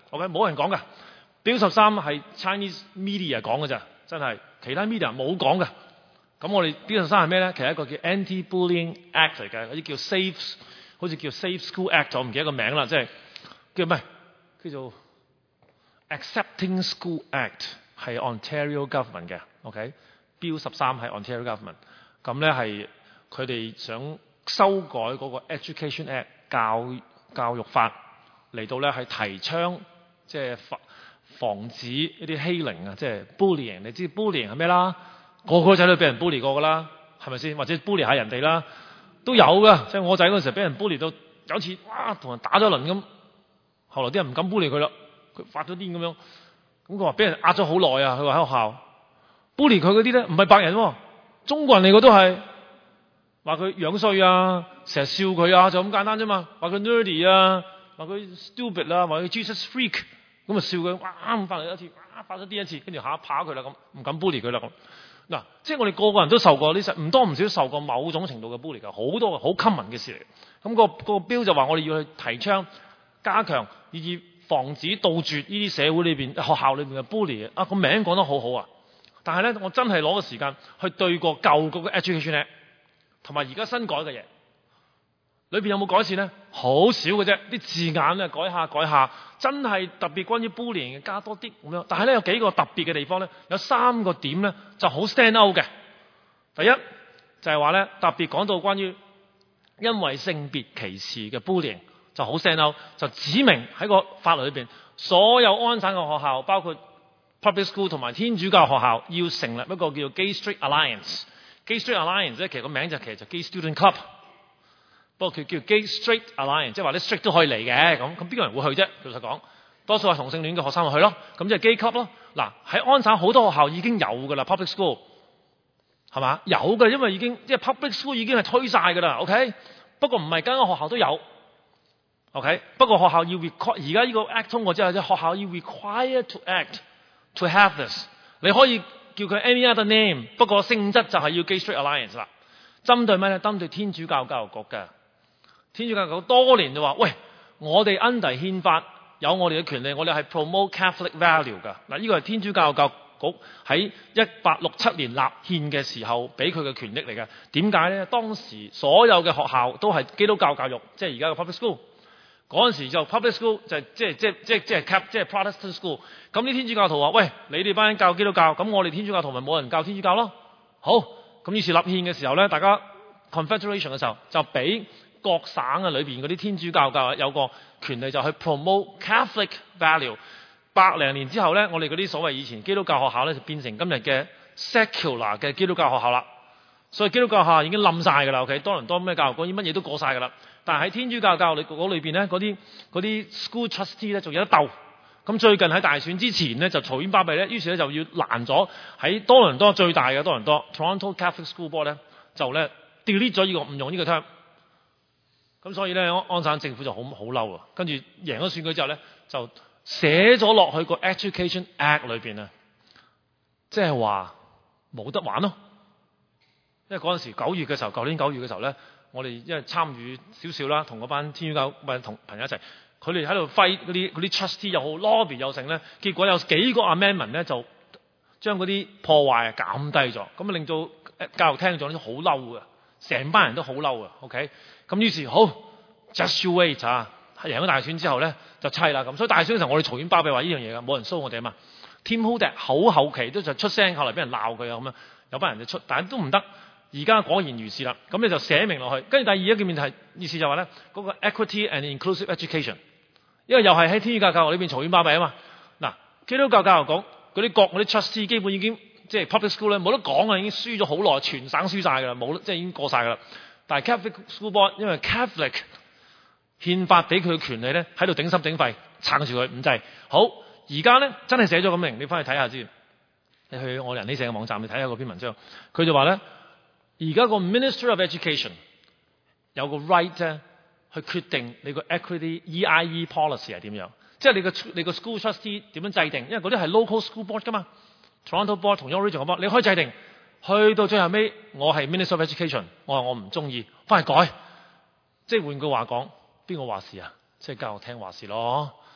[SPEAKER 2] OK， 冇人講㗎。Bill 十三係 Chinese media 講㗎咋，真係其他 media 冇講㗎。咁我哋 Bill 十三係咩咧？其實一個叫 Anti-Bullying Act 嚟嘅，嗰啲叫 Safe， 好似叫 Safe School Act， 我唔記得個名啦，即係叫咩？叫做 Accepting School Act， 係 Ontario Government 嘅。OK，Bill 十三係 Ontario Government， 咁咧係佢哋想修改嗰個 Education Act 教教育法嚟到咧係提倡即係防防止一啲欺凌啊，即係 bullying。你知 bullying 係咩啦？個個仔都俾人 bully 過㗎啦，係咪先？或者 bully 下人哋啦，都有㗎。即係我仔嗰陣時俾人 bully 到有次哇，同人打咗輪咁，後來啲人唔敢 bully 佢啦，佢發咗癲咁樣。咁佢話俾人壓咗好耐啊，佢話喺學校 bully 佢嗰啲咧唔係白人喎，中國人嚟嘅都係。話佢樣衰啊，成日笑佢啊，就咁簡單啫嘛。話佢 nerdy 啊，話佢 stupid 啊，話佢 Jesus freak， 咁啊笑佢，哇咁發嚟一次，哇發咗啲一次，跟住下一跑佢啦咁，唔敢 bully 佢啦咁。嗱，即係我哋個個人都受過呢，唔多唔少受過某種程度嘅 bully 㗎，好多好 common 嘅事嚟。咁、那個、那個標就話我哋要去提倡、加強，以至防止杜絕呢啲社會裏邊、學校裏邊嘅 bully 啊。個名講得好好啊，但係咧，我真係攞個時間去對過舊嗰個 education act。同埋而家新改嘅嘢，裏邊有冇改善咧？好少嘅啫，啲字眼咧改下改下，真係特別關於 bullying 嘅加多啲咁樣。但係咧有幾個特別嘅地方咧，有三個點咧就好 stand out 嘅。第一就係話咧特別講到關於因為性別歧視嘅 bullying 就好 stand out，就指明喺個法律裏邊，所有安省嘅學校，包括 public school 同埋天主教學校，要成立一個叫 Gay Straight Alliance。Gay Straight Alliance 咧，其實個名就其實就 Gay Student Club， 不過佢叫 Gay Straight Alliance， 即係話啲 straight 都可以嚟嘅。咁咁邊個人會去啫？老實講，多數係同性戀嘅學生去咯。咁即係 Gay Club 咯。嗱，喺安省好多學校已經有㗎啦 ，public school 係嘛？有㗎，因為已經即係 public school 已經係推晒㗎啦。OK， 不過唔係間間學校都有。OK， 不過學校要 require， 而家呢個 act 通過之後，即係學校要 require to act to have this。你可以叫佢 any other name， 不過性質就係要 Gay Straight Alliance 啦。針對咩咧？針對天主教教育局嘅。天主教教育局多年就話：喂，我哋 under 憲法有我哋嘅權利，我哋係 promote Catholic value 㗎。嗱，呢個係天主教教育局喺一八六七年立憲嘅時候俾佢嘅權力嚟嘅。點解咧？當時所有嘅學校都係基督教教育，即係而家嘅 public school。嗰陣時就 public school 就即係即係即係即係 cap 即係 Protestant school。咁啲天主教徒話：喂，你哋班人教基督教，咁我哋天主教徒咪冇人教天主教咯。好，咁於是立憲嘅時候咧，大家 Confederation 嘅時候就俾各省嘅裏邊嗰啲天主教教有個權利就去 promote Catholic value。百零年之後咧，我哋嗰啲所謂以前基督教學校咧就變成今日嘅 secular 嘅基督教學校啦。所以基督教學校已經冧晒㗎啦。OK， 多倫多咩教育局乜嘢都過晒㗎啦。但係喺天主教教育局裏邊咧，嗰啲嗰啲 school trustee 咧仲有得鬥。咁最近喺大選之前咧就嘈冤巴閉咧，於是咧就要攔咗喺多倫多最大嘅多倫多 Toronto Catholic School Board 咧就咧 delete 咗呢個唔用呢個 term。咁所以咧安省政府就好好嬲啊，跟住贏咗選舉之後咧就寫咗落去個 Education Act 裏邊啊，即係話冇得玩咯。因為嗰陣時九月嘅時候，舊年九月嘅時候咧，我哋因為參與少少啦，同嗰班天主教唔係同朋友一齊，佢哋喺度 fight 嗰啲嗰啲 trustee 又好 lobby 又成咧，結果有幾個 amendment 咧就將嗰啲破壞減低咗，咁啊令到教育廳長都好嬲嘅，成班人都好嬲嘅。OK， 咁於是好 just you wait 啊，贏咗大選之後咧就砌啦咁，所以大選嘅時候我哋嘈冤巴閉話呢樣嘢㗎，冇人騷我哋啊嘛。Tim Holt 好後期都就出聲，後來俾人鬧佢啊咁樣，有班人就出，但係都唔得。而家果然如是啦，咁你就寫明落去。跟住第二一個面係意思就話咧，嗰個 equity and inclusive education， 因為又係喺天主教教育裏邊嘈冤巴閉啊嘛。嗱，基督教教育局嗰啲國嗰啲 trustee 基本已經即係 public school 咧冇得講啊，已經輸咗好耐，全省輸晒㗎啦，冇即係已經過晒㗎啦。但係 Catholic School Board 因為 Catholic 憲法俾佢嘅權利咧，喺度頂心頂肺撐住佢唔制。好，而家咧真係寫咗咁明，你翻去睇下先。你去我人呢社嘅網站，你睇下嗰篇文章，佢就話咧。而家個 Ministry of Education 有個 right 咧，去決定你個 equity E I E policy 係點樣，即係你個你個 school trustee 點樣制定，因為嗰啲係 local school board 噶嘛 ，Toronto board 同 York Regional board， 你可以制定。去到最後尾，我係 Ministry of Education， 我話我唔中意，翻去改。即係換句話講，邊個話事啊？即係教育廳話事咯。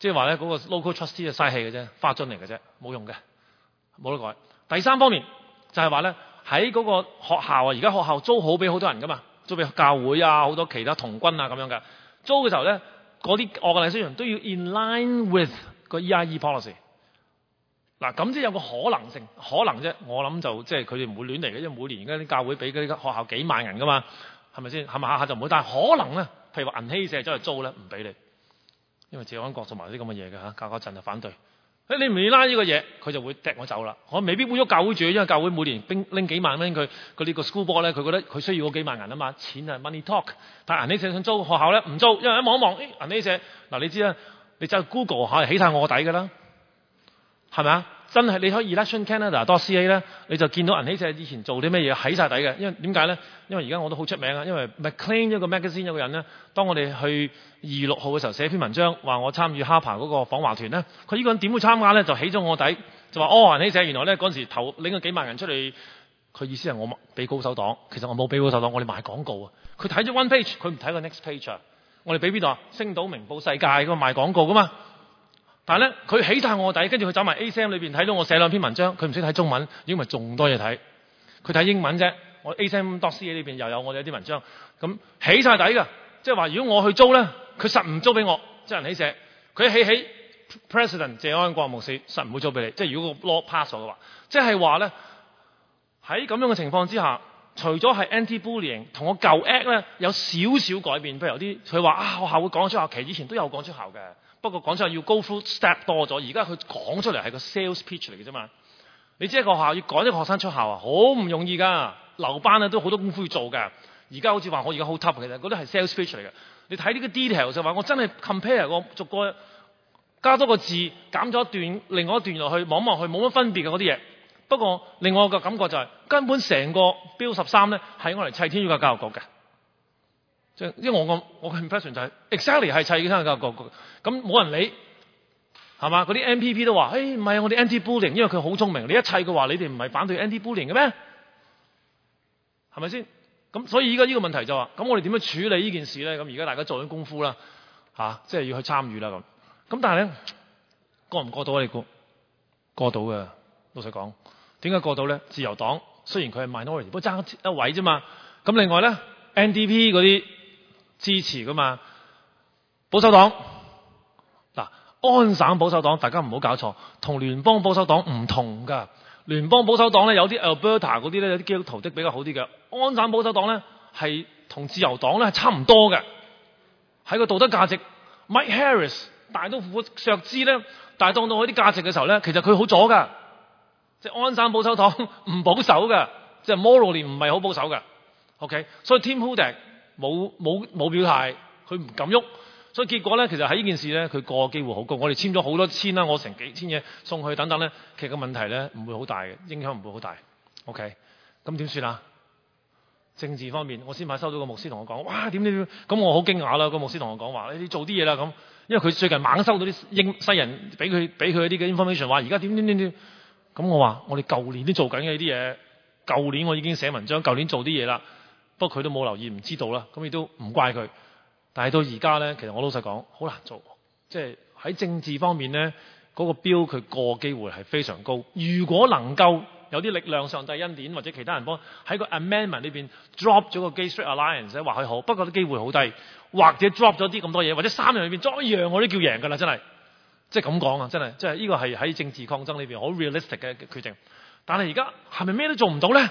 [SPEAKER 2] 即係話咧嗰個 local trustee 係嘥氣嘅啫，花樽嚟嘅啫，冇用嘅，冇得改。第三方面就係話咧喺嗰個學校啊，而家學校租好俾好多人噶嘛，租俾教會啊，好多其他童軍啊咁樣嘅。租嘅時候咧，嗰啲 organisation 都要 in line with 個 E I E policy。嗱，咁即係有個可能性，可能啫。我諗就即係佢哋唔會亂嚟嘅，因為每年而家啲教會俾嗰啲學校幾萬人噶嘛，係咪先？係咪下下就唔會？但係可能咧，譬如話銀禧社走去租咧，唔俾你，因為謝安國做埋啲咁嘅嘢嘅嚇，教嗰陣就反對。誒你唔理啦呢個嘢，佢就會踢我走啦。我未必會喐教會住，因為教會每年拎拎幾萬蚊，佢佢呢個 school board 咧，佢覺得佢需要嗰幾萬銀啊嘛，錢係 money talk。但係銀禧社想租學校咧，唔租，因為一望一望，誒銀禧社嗱你知啦，你走去 Google 下起晒我底㗎啦，係咪啊？真係你可以 Election Canada dot C A 咧，你就見到銀禧社以前做啲咩嘢起晒底嘅。因為點解咧？因為而家我都好出名啊。因為 Maclean 一個 magazine 有個人咧，當我哋去二月六號嘅時候寫篇文章，話我參與哈帕嗰個訪華團咧，佢呢個人點會參加咧？就起咗我底，就話哦銀禧社原來咧嗰陣時投拎咗幾萬人出嚟，佢意思係我俾保守黨，其實我冇俾保守黨，我哋賣廣告啊。佢睇咗 one page，佢唔睇個 next page 啊。我哋俾邊度啊？星島明報世界嗰個賣廣告噶嘛。但係咧，佢起晒我底，跟住佢走埋 A C M 裏邊睇到我寫兩篇文章，佢唔識睇中文，因為仲多嘢睇，佢睇英文啫。我 A C M dot C A 呢邊又有我哋一啲文章，咁起晒底㗎。即係話如果我去租咧，佢實唔租俾我，即係銀禧社。佢起起 President 謝安國牧師實唔會租俾你。即係如果個 law pass 咗嘅話，即係話咧喺咁樣嘅情況之下，除咗係 anti-bullying 同我舊 act 咧有少少改變，譬如有啲佢話啊學校會講出校，其實以前都有講出校嘅。不過講出嚟要 go through step 多咗，而家佢講出嚟係個 sales pitch 嚟嘅啫嘛。你知一個學校要趕一個學生出校啊，好唔容易㗎。留班啊都好多功夫要做㗎。而家好似話我而家好 tough 其實嗰啲係 sales pitch 嚟嘅。你睇呢個 detail 就話我真係 compare 個逐個加多個字減咗一段，另外一段落去望望去冇乜分別嘅嗰啲嘢。不過另外一個感覺就係、是、根本成個 Bill 十三咧係我嚟砌天主教教育局嘅。即係，因為我個我嘅 impression 就係 exactly 係砌嘅生教育局，咁冇人理，係嘛？嗰啲 M P P 都話，誒唔係啊，我哋 anti-bullying， 因為佢好聰明，你一砌嘅話，你哋唔係反對 anti-bullying 嘅咩？係咪先？咁所以依家呢個問題就話，咁我哋點樣處理呢件事咧？咁而家大家做緊功夫啦，嚇、啊，即係要去參與啦咁。咁但係咧，過唔過到啊？你估過到嘅？老實講，點解過到咧？自由黨雖然佢係 minority，不過爭一位啫嘛。咁另外咧 ，N D P 嗰啲。支持噶嘛？保守黨嗱，安省保守黨大家唔好搞錯，同聯邦保守黨唔同噶。聯邦保守黨咧有啲 Alberta 嗰啲咧有啲基督徒的比較好啲嘅，安省保守黨咧係同自由黨咧係差唔多嘅。喺個道德價值 ，Mike Harris 大刀闊斧之咧，但係當到嗰啲價值嘅時候咧，其實佢好左噶，即係安省保守黨唔保守嘅，即係 morally 唔係好保守嘅。OK， 所以 Tim Hudak冇冇冇表態，佢唔敢喐，所以結果咧，其實喺呢件事咧，佢過機會好高。我哋簽咗好多千啦，我成幾千嘢送去等等咧，其實個問題咧唔會好大嘅，影響唔會好大。OK，咁點算啊？政治方面，我先排收到個牧師同我講，哇點點點，咁我好驚訝啦！個牧師同我講話，你做啲嘢啦咁，因為佢最近猛收到啲英西人俾佢俾佢啲嘅 information， 話而家點點點點，咁我話我哋舊年都做緊嘅呢啲嘢，舊年我已經寫文章，舊年做啲嘢啦。不過佢都冇留意，唔知道啦。咁亦都唔怪佢。但係到而家咧，其實我老實講，好難做。即係喺政治方面咧，嗰、那個標佢過機會係非常高。如果能夠有啲力量，上帝恩典或者其他人幫喺個 amendment 裏邊 drop 咗個 Gay Straight Alliance， 話佢好。不過啲機會好低，或者 drop 咗啲咁多嘢，或者三樣裏邊再一樣，我都叫贏㗎啦，真係。即係咁講啊，真係，即係呢個係喺政治抗爭裏邊好 realistic 嘅決定。但係而家係咪咩都做唔到咧？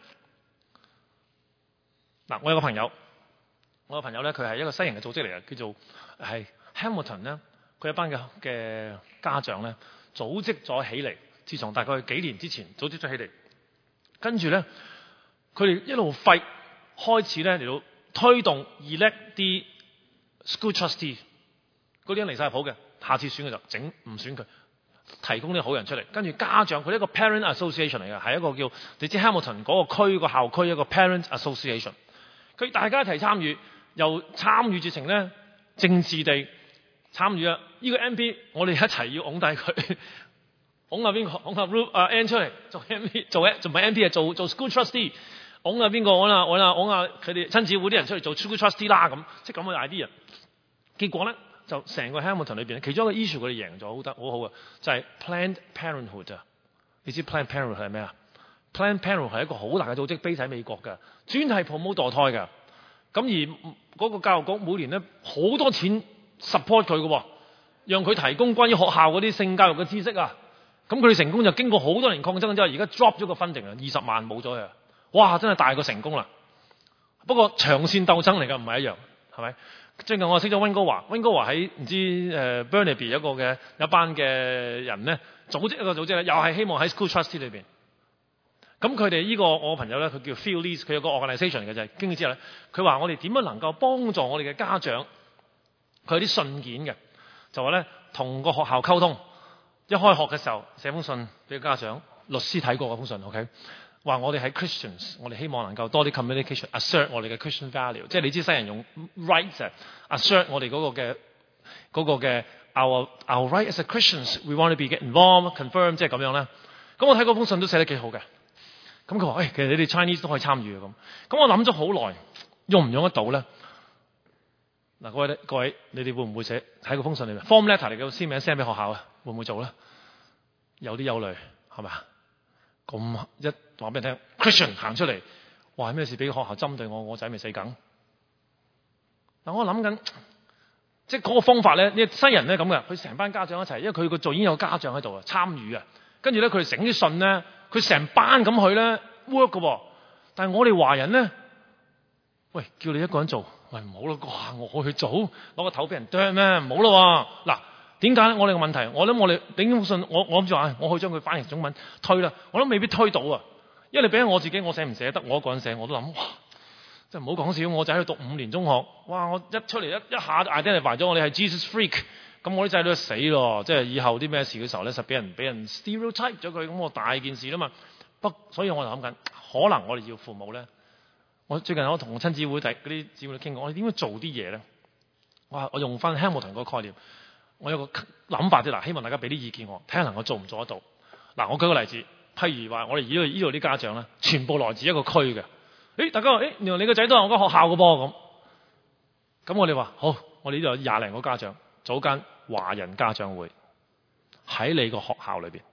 [SPEAKER 2] 嗱，我有個朋友，我個朋友咧，佢係一個西人嘅組織嚟嘅，叫做係 Hamilton 咧，佢一班嘅嘅家長咧，組織咗起嚟。自從大概幾年之前組織咗起嚟，跟住咧，佢哋一路廢開始咧嚟到推動 elect 啲 school trustee， 嗰啲人離晒譜嘅，下次選嘅就整唔選佢，提供啲好人出嚟。跟住家長佢呢一個 parent association 嚟嘅，係一個叫你知 Hamilton 嗰個區個校區一個 parent association。佢大家一齊參與，又參與直情咧政治地參與啊！呢、這個 M P 我哋一齊要擁戴佢，擁下邊個？擁下 Ruth 啊 Ann 出嚟做 M P， 做仲唔係 M P 啊？做做 school trustee， 擁下邊個？擁下擁下擁下佢哋親子會啲人出嚟做 school trustee 啦咁，即係咁嘅 idea。結果咧就成個 Hamilton 裏邊，其中一個 issue 佢哋贏咗好得好好嘅，就係、是、Planned Parenthood 啊！你知 Planned Parenthood 係咩啊？Planned Parenthood 係一個好大嘅組織，base喺美國嘅，專係 promote 墮胎嘅。咁而嗰個教育局每年咧好多錢 support 佢嘅，讓佢提供關於學校嗰啲性教育嘅知識啊。咁佢哋成功就經過好多年抗爭之後，而家 drop 咗個 funding 啊，二十萬冇咗啊！哇，真係大過成功啦。不過長線鬥爭嚟㗎，唔係一樣，係咪？最近我識咗溫哥華，溫哥華喺唔知誒 Burnaby 一個嘅一班嘅人咧，組織一個組織咧，又係希望喺 school trustee 裏邊。咁佢哋呢個我朋友咧，佢叫 Phil Lees， 佢有個 organisation 嘅就係經過之後咧，佢話我哋點樣能夠幫助我哋嘅家長？佢有啲信件嘅，就話咧同個學校溝通，一開學嘅時候寫封信俾家長，律師睇過嗰封信 ，OK， 話我哋係 Christians， 我哋希望能夠多啲 communication，assert 我哋嘅 Christian value， 即係你知西人用 rights，assert 我哋嗰個嘅嗰個嘅 our our right as a Christians，we want to be get involved，confirm， 即係咁樣咧。咁我睇嗰封信都寫得幾好嘅。咁佢話：誒、哎，其實你哋 Chinese 都可以參與嘅咁。咁我諗咗好耐，用唔用得到咧？嗱，各位咧，各位，你哋會唔會寫喺個封信裏面 form letter 嚟嘅簽名 send 俾學校啊？會唔會做咧？有啲憂慮，係咪啊？咁一話俾人聽 ，Christian 行出嚟，話咩事俾學校針對我，我仔未死梗。嗱，我諗緊，即係嗰個方法咧，呢西人咧咁嘅，佢成班家長一齊，因為佢個做已經有家長喺度啊，參與啊，跟住咧佢哋整啲信咧。佢成班咁去咧 work 嘅喎，但係我哋華人咧，喂，叫你一個人做，喂，唔好啦，哇，我去做，攞個頭俾人啄咩？唔好啦，嗱，點解咧？我哋嘅問題，我諗我哋頂封信，我我諗住話，我可以將佢翻譯中文推啦，我都未必推到啊，因為你俾我自己，我寫唔寫得，我一個人寫，我都諗，哇，真係唔好講笑，我仔去讀五年中學，哇，我一出嚟一一下 identify 咗我哋係 Jesus freak。咁我啲仔女都死咯，即係以後啲咩事嘅時候咧，實俾人俾人 stereotype 咗佢，咁我大件事啦嘛。不，所以我就諗緊，可能我哋要父母咧。我最近我同親子會第嗰啲姊妹傾過，我哋點樣做啲嘢咧？哇！我用翻 Hamilton 個概念，我有個諗法啫。嗱，希望大家俾啲意見我，睇下能夠做唔做得到。嗱，我舉個例子，譬如話我哋依度依度啲家長咧，全部來自一個區嘅。誒，大家話誒，原來你個仔都係我間學校嘅噃咁。咁我哋話好，我哋呢度有廿零個家長組間華人家長會喺你個學校裏邊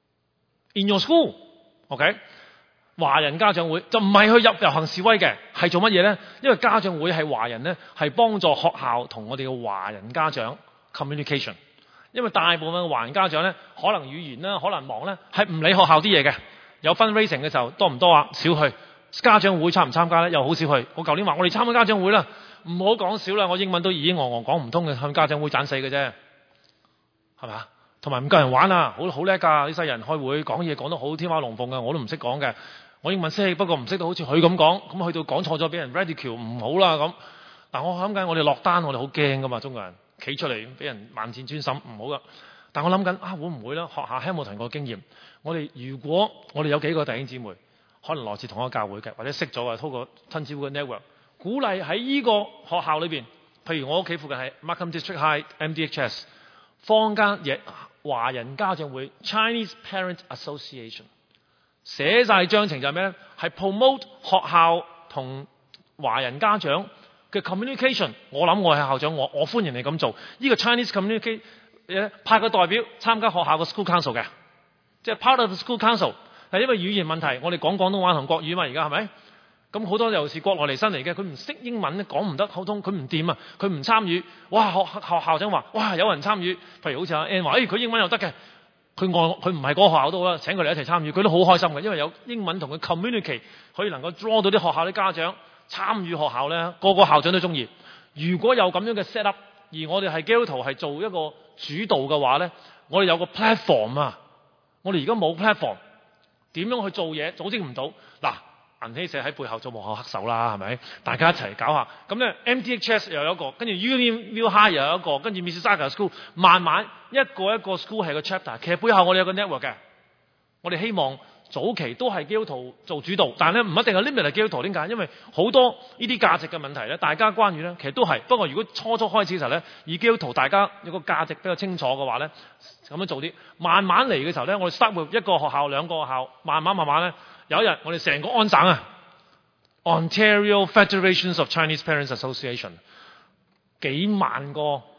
[SPEAKER 2] ，in your school，OK？ 華人家長會就唔係去入遊行示威嘅，係做乜嘢咧？因為家長會係華人咧，係幫助學校同我哋嘅華人家長 communication。因為大部分嘅華人家長咧，可能語言啦，可能忙咧，係唔理學校啲嘢嘅。有 fundraising 嘅時候多唔多啊？少去。家長會參唔參加咧？又好少去。我舊年話我哋參加家長會啦，唔好講少啦，我英文都已經戇戇講唔通嘅，向家長會盞死嘅啫。係嘛？同埋唔夠人玩啊！好好叻㗎，啲西人開會講嘢講得好天花龍鳳嘅，我都唔識講嘅。我英文識，不過唔識到好似佢咁講。咁去到講錯咗，俾人 ridicule 唔好啦咁。嗱，我諗緊我哋落單，我哋好驚㗎嘛，中國人企出嚟俾人萬箭穿心，唔好㗎。但我諗緊啊，會唔會咧？學下 Hamilton 個經驗，我哋如果我哋有幾個弟兄姊妹，可能來自同一個教會嘅，或者識咗啊，透過親子會嘅 network， 鼓勵喺呢個學校裏邊，譬如我屋企附近係 Markham District High M D H S。坊間亦華人家長會 Chinese Parent Association 寫晒章程就係咩咧？係 promote 學校同華人家長嘅 communication。我諗我係校長，我我歡迎你咁做。呢、這個 Chinese communicate 派個代表參加學校嘅 school council 嘅，即係 part of the school council。係因為語言問題，我哋講廣東話同國語嘛，而家係咪？咁好多尤其是國內嚟新嚟嘅，佢唔識英文咧，講唔得溝通，佢唔掂啊，佢唔參與。哇！學學校長話：哇，有人參與。譬如好似阿 Ann 話：誒、哎，佢英文又得嘅，佢外佢唔係嗰個學校都好啦，請佢哋一齊參與，佢都好開心嘅，因為有英文同佢 communicate，可以能夠 draw 到啲學校啲家長參與學校咧，個個校長都中意。如果有咁樣嘅 set up，而我哋係基督徒係做一個主導嘅話咧，我哋有個 platform 啊，我哋而家冇 platform， 點樣去做嘢？組織唔到嗱。銀禧社喺背後做幕後黑手啦，係咪？大家一齊搞下，咁咧 M D H S 又有一個，跟住 Union High 又有一個，跟住 Mississauga School， 慢慢一個一個 school 係個 chapter。其實背後我哋有個 network 嘅，我哋希望早期都係基督徒做主導，但係咧唔一定係 limit 係基督徒。點解？因為好多呢啲價值嘅問題咧，大家關注咧，其實都係。不過如果初初開始嘅時候咧，以基督徒大家有個價值比較清楚嘅話咧，咁樣做啲，慢慢嚟嘅時候咧，我哋 start with 一個學校、兩個學校，慢慢慢慢咧。有一日，我哋成個安省啊 ，Ontario Federations of Chinese Parents Association， 幾萬個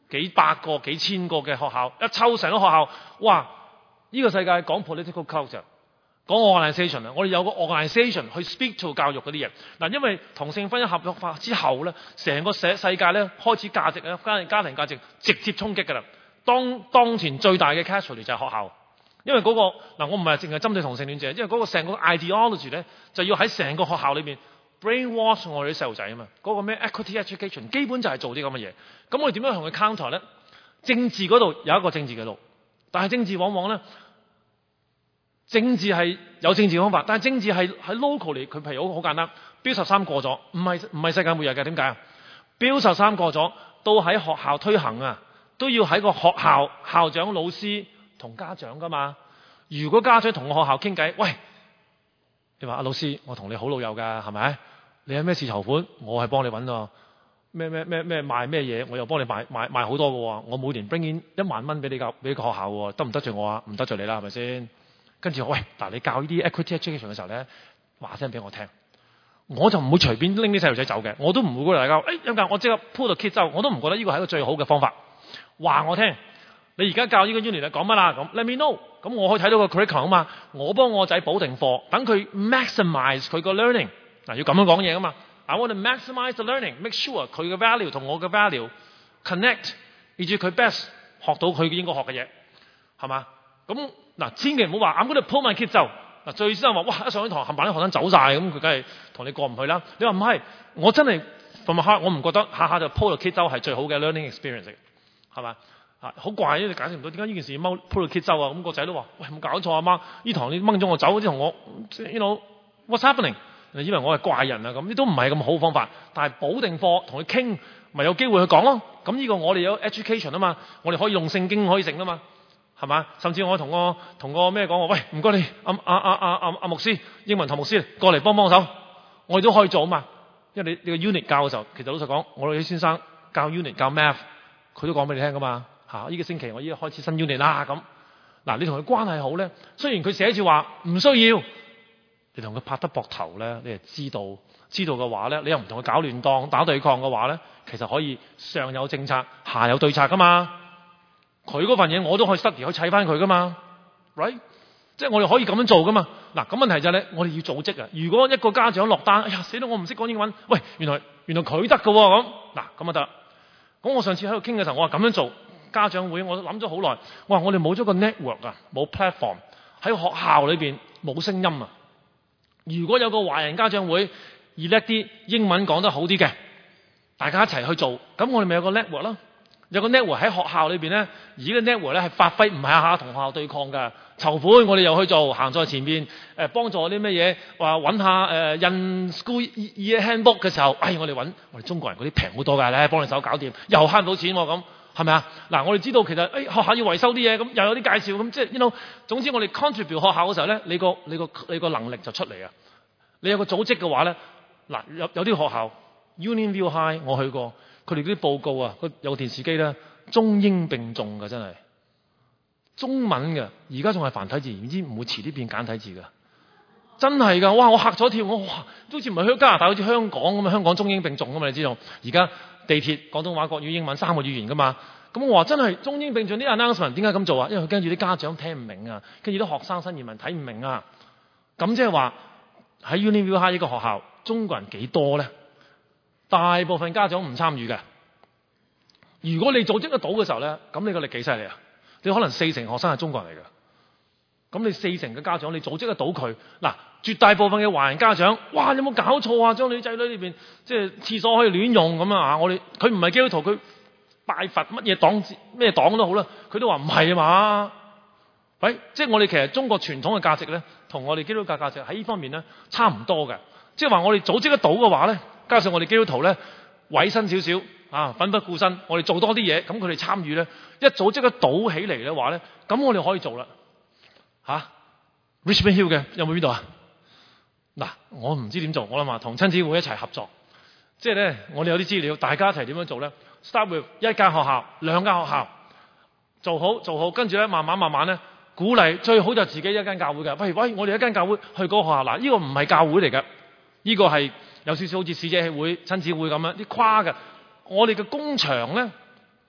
[SPEAKER 2] 幾百個、幾千個嘅學校，一抽成個學校，哇！呢、這個世界講 political culture， 講 organisation 啊，我哋有個 organisation 去 speak to 教育嗰啲嘢。嗱，因為同性婚姻合約化之後咧，成個世世界咧開始價值咧家家庭價值直接衝擊㗎啦。當當前最大嘅 casualty 就係學校。因為嗰、那個嗱，我唔係淨係針對同性戀者，因為嗰個成個 ideology 咧，就要喺成個學校裏邊 brainwash 我哋啲細路仔啊嘛。嗰、那個咩 equity education 基本就係做啲咁嘅嘢。咁我哋點樣同佢 counter 咧？政治嗰度有一個政治嘅路，但係政治往往咧，政治係有政治方法，但係政治係喺 local 嚟，佢譬如好好簡單。標十三過咗，唔係唔係世界末日嘅，點解啊？標十三過咗，到喺學校推行啊，都要喺個學校校長、老師。同家長噶嘛？如果家長同個學校傾偈，喂，你話阿老師，我同你好老友㗎，係咪？你有咩事籌款，我係幫你揾喎。咩咩咩咩賣咩嘢，我又幫你賣賣賣好多嘅喎。我每年 bring in 一萬蚊俾你教俾個學校喎，得唔得罪我啊？唔得罪你啦，係咪先？跟住喂，嗱，你教呢啲 equity education 嘅時候咧，話聲俾我聽，我就唔會隨便拎啲細路仔走嘅，我都唔會鼓勵大家。誒、哎，一陣我即刻 pull 到 kid 走，我都唔覺得呢個係一個最好嘅方法。話我聽。你而家教呢個 unit 係講乜啦？咁 let me know。咁我可以睇到個 curriculum 啊嘛。我幫我仔補定課，等佢 maximize 佢個 learning。嗱，要咁樣講嘢噶嘛。I want to maximize the learning，make sure 佢嘅 value 同我嘅 value connect， 以至佢 best 學到佢應該學嘅嘢，係嘛？咁嗱，千祈唔好話 I'm going to pull my kid 走。嗱，最先話哇，一上咗堂冚唪唥啲學生走晒，咁佢梗係同你過唔去啦。你話唔係，我真係 from my heart，我唔覺得下下就 pull 個 kid 走係最好嘅 learning experience，係嘛？啊，好怪啊！你解釋唔到點解呢件事要踎 pull 到 kid 走啊？咁個仔都話：喂，冇搞錯啊媽！呢堂你掹咗我走，啲同我，you know what's happening？ 你以為我係怪人啊？咁呢都唔係咁好方法。但係補定課同佢傾，咪有機會去講咯。咁呢個我哋有 education 啊嘛，我哋可以用聖經可以成啊嘛，係嘛？甚至我同個同個咩講話，喂，唔該你，阿阿阿阿阿阿牧師，英文堂牧師過嚟幫幫手，我哋都可以做啊嘛。因為你你個 unit 教嘅時候，其實老實講，我哋啲先生教 unit 教 math， 佢都講俾你聽噶嘛。嚇！呢、這個星期我依家開始新 unit 啦咁。嗱，你同佢關係好咧，雖然佢寫住話唔需要，你同佢拍得膊頭咧，你係知道知道嘅話咧，你又唔同佢搞亂當打對抗嘅話咧，其實可以上有政策，下有對策噶嘛。佢嗰份嘢我都可以 study 可以砌翻佢噶嘛 ，right？ 即係我哋可以咁樣做噶嘛。嗱，咁問題就係咧，我哋要組織啊。如果一個家長落單，哎呀死啦，我唔識講英文，喂，原來原來佢得㗎喎咁，嗱咁就得。咁我上次喺度傾嘅時候，我話咁樣做。家長會，我諗咗好耐。我話我哋冇咗個 network 啊，冇 platform 喺學校裏邊冇聲音啊。如果有個華人家長會，而叻啲英文講得好啲嘅，大家一齊去做，咁我哋咪有個 network 咯。有個 network 喺學校裏邊咧，而呢個 network 咧係發揮，唔係下下同學校對抗㗎。籌款我哋又去做，行在前面，誒、呃、幫助啲咩嘢？話揾下誒、呃、印 school year handbook 嘅時候，哎我哋揾我哋中國人嗰啲平好多㗎咧，幫你手搞掂，又慳到錢喎咁。係咪啊？嗱，我哋知道其實誒、哎、學校要維修啲嘢，咁又有啲介紹，咁即係 you know，總之我哋 contribute 學校嘅時候咧，你個你個你個能力就出嚟啊！你有個組織嘅話咧，嗱有有啲學校 Union View High 我去過，佢哋嗰啲報告啊，有個電視機咧，中英並重㗎真係，中文嘅，而家仲係繁體字，唔知唔會遲啲變簡體字㗎，真係㗎！哇，我嚇咗跳，我哇，好似唔係去加拿大，好似香港咁啊，香港中英並重㗎嘛，你知道？而家地鐵廣東話、國語、英文三個語言㗎嘛，咁我話真係中英並重啲 announcement 點解咁做啊？因為佢驚住啲家長聽唔明啊，跟住啲學生新移民睇唔明啊。咁即係話喺 Union View High 呢個學校，中國人幾多咧？大部分家長唔參與嘅。如果你組織得到嘅時候咧，咁你個力幾犀利啊？你可能四成學生係中國人嚟嘅，咁你四成嘅家長你組織得到佢嗱。絕大部分嘅華人家長，哇！有冇搞錯啊？將你啲仔女裏邊，即係廁所可以亂用咁啊！我哋佢唔係基督徒，佢拜佛乜嘢黨咩黨都好啦，佢都話唔係啊嘛。喂，即係我哋其實中國傳統嘅價值咧，同我哋基督教價值喺呢方面咧差唔多嘅。即係話我哋組織得到嘅話咧，加上我哋基督徒咧委身少少啊，奮不顧身，我哋做多啲嘢，咁佢哋參與咧，一組織得到起嚟嘅話咧，咁我哋可以做啦。嚇、啊、Richmond Hill 嘅有冇邊度啊？嗱，我唔知點做，我諗話同親子會一齊合作，即係咧，我哋有啲資料，大家一齊點樣做咧 ？Start with 一間學校、兩間學校做好做好，跟住咧慢慢慢慢咧鼓勵，最好就自己一間教會嘅。喂喂，我哋一間教會去嗰個學校，嗱，呢個唔係教會嚟嘅，呢個係有少少好似使者會、親子會咁樣啲跨嘅。我哋嘅工場咧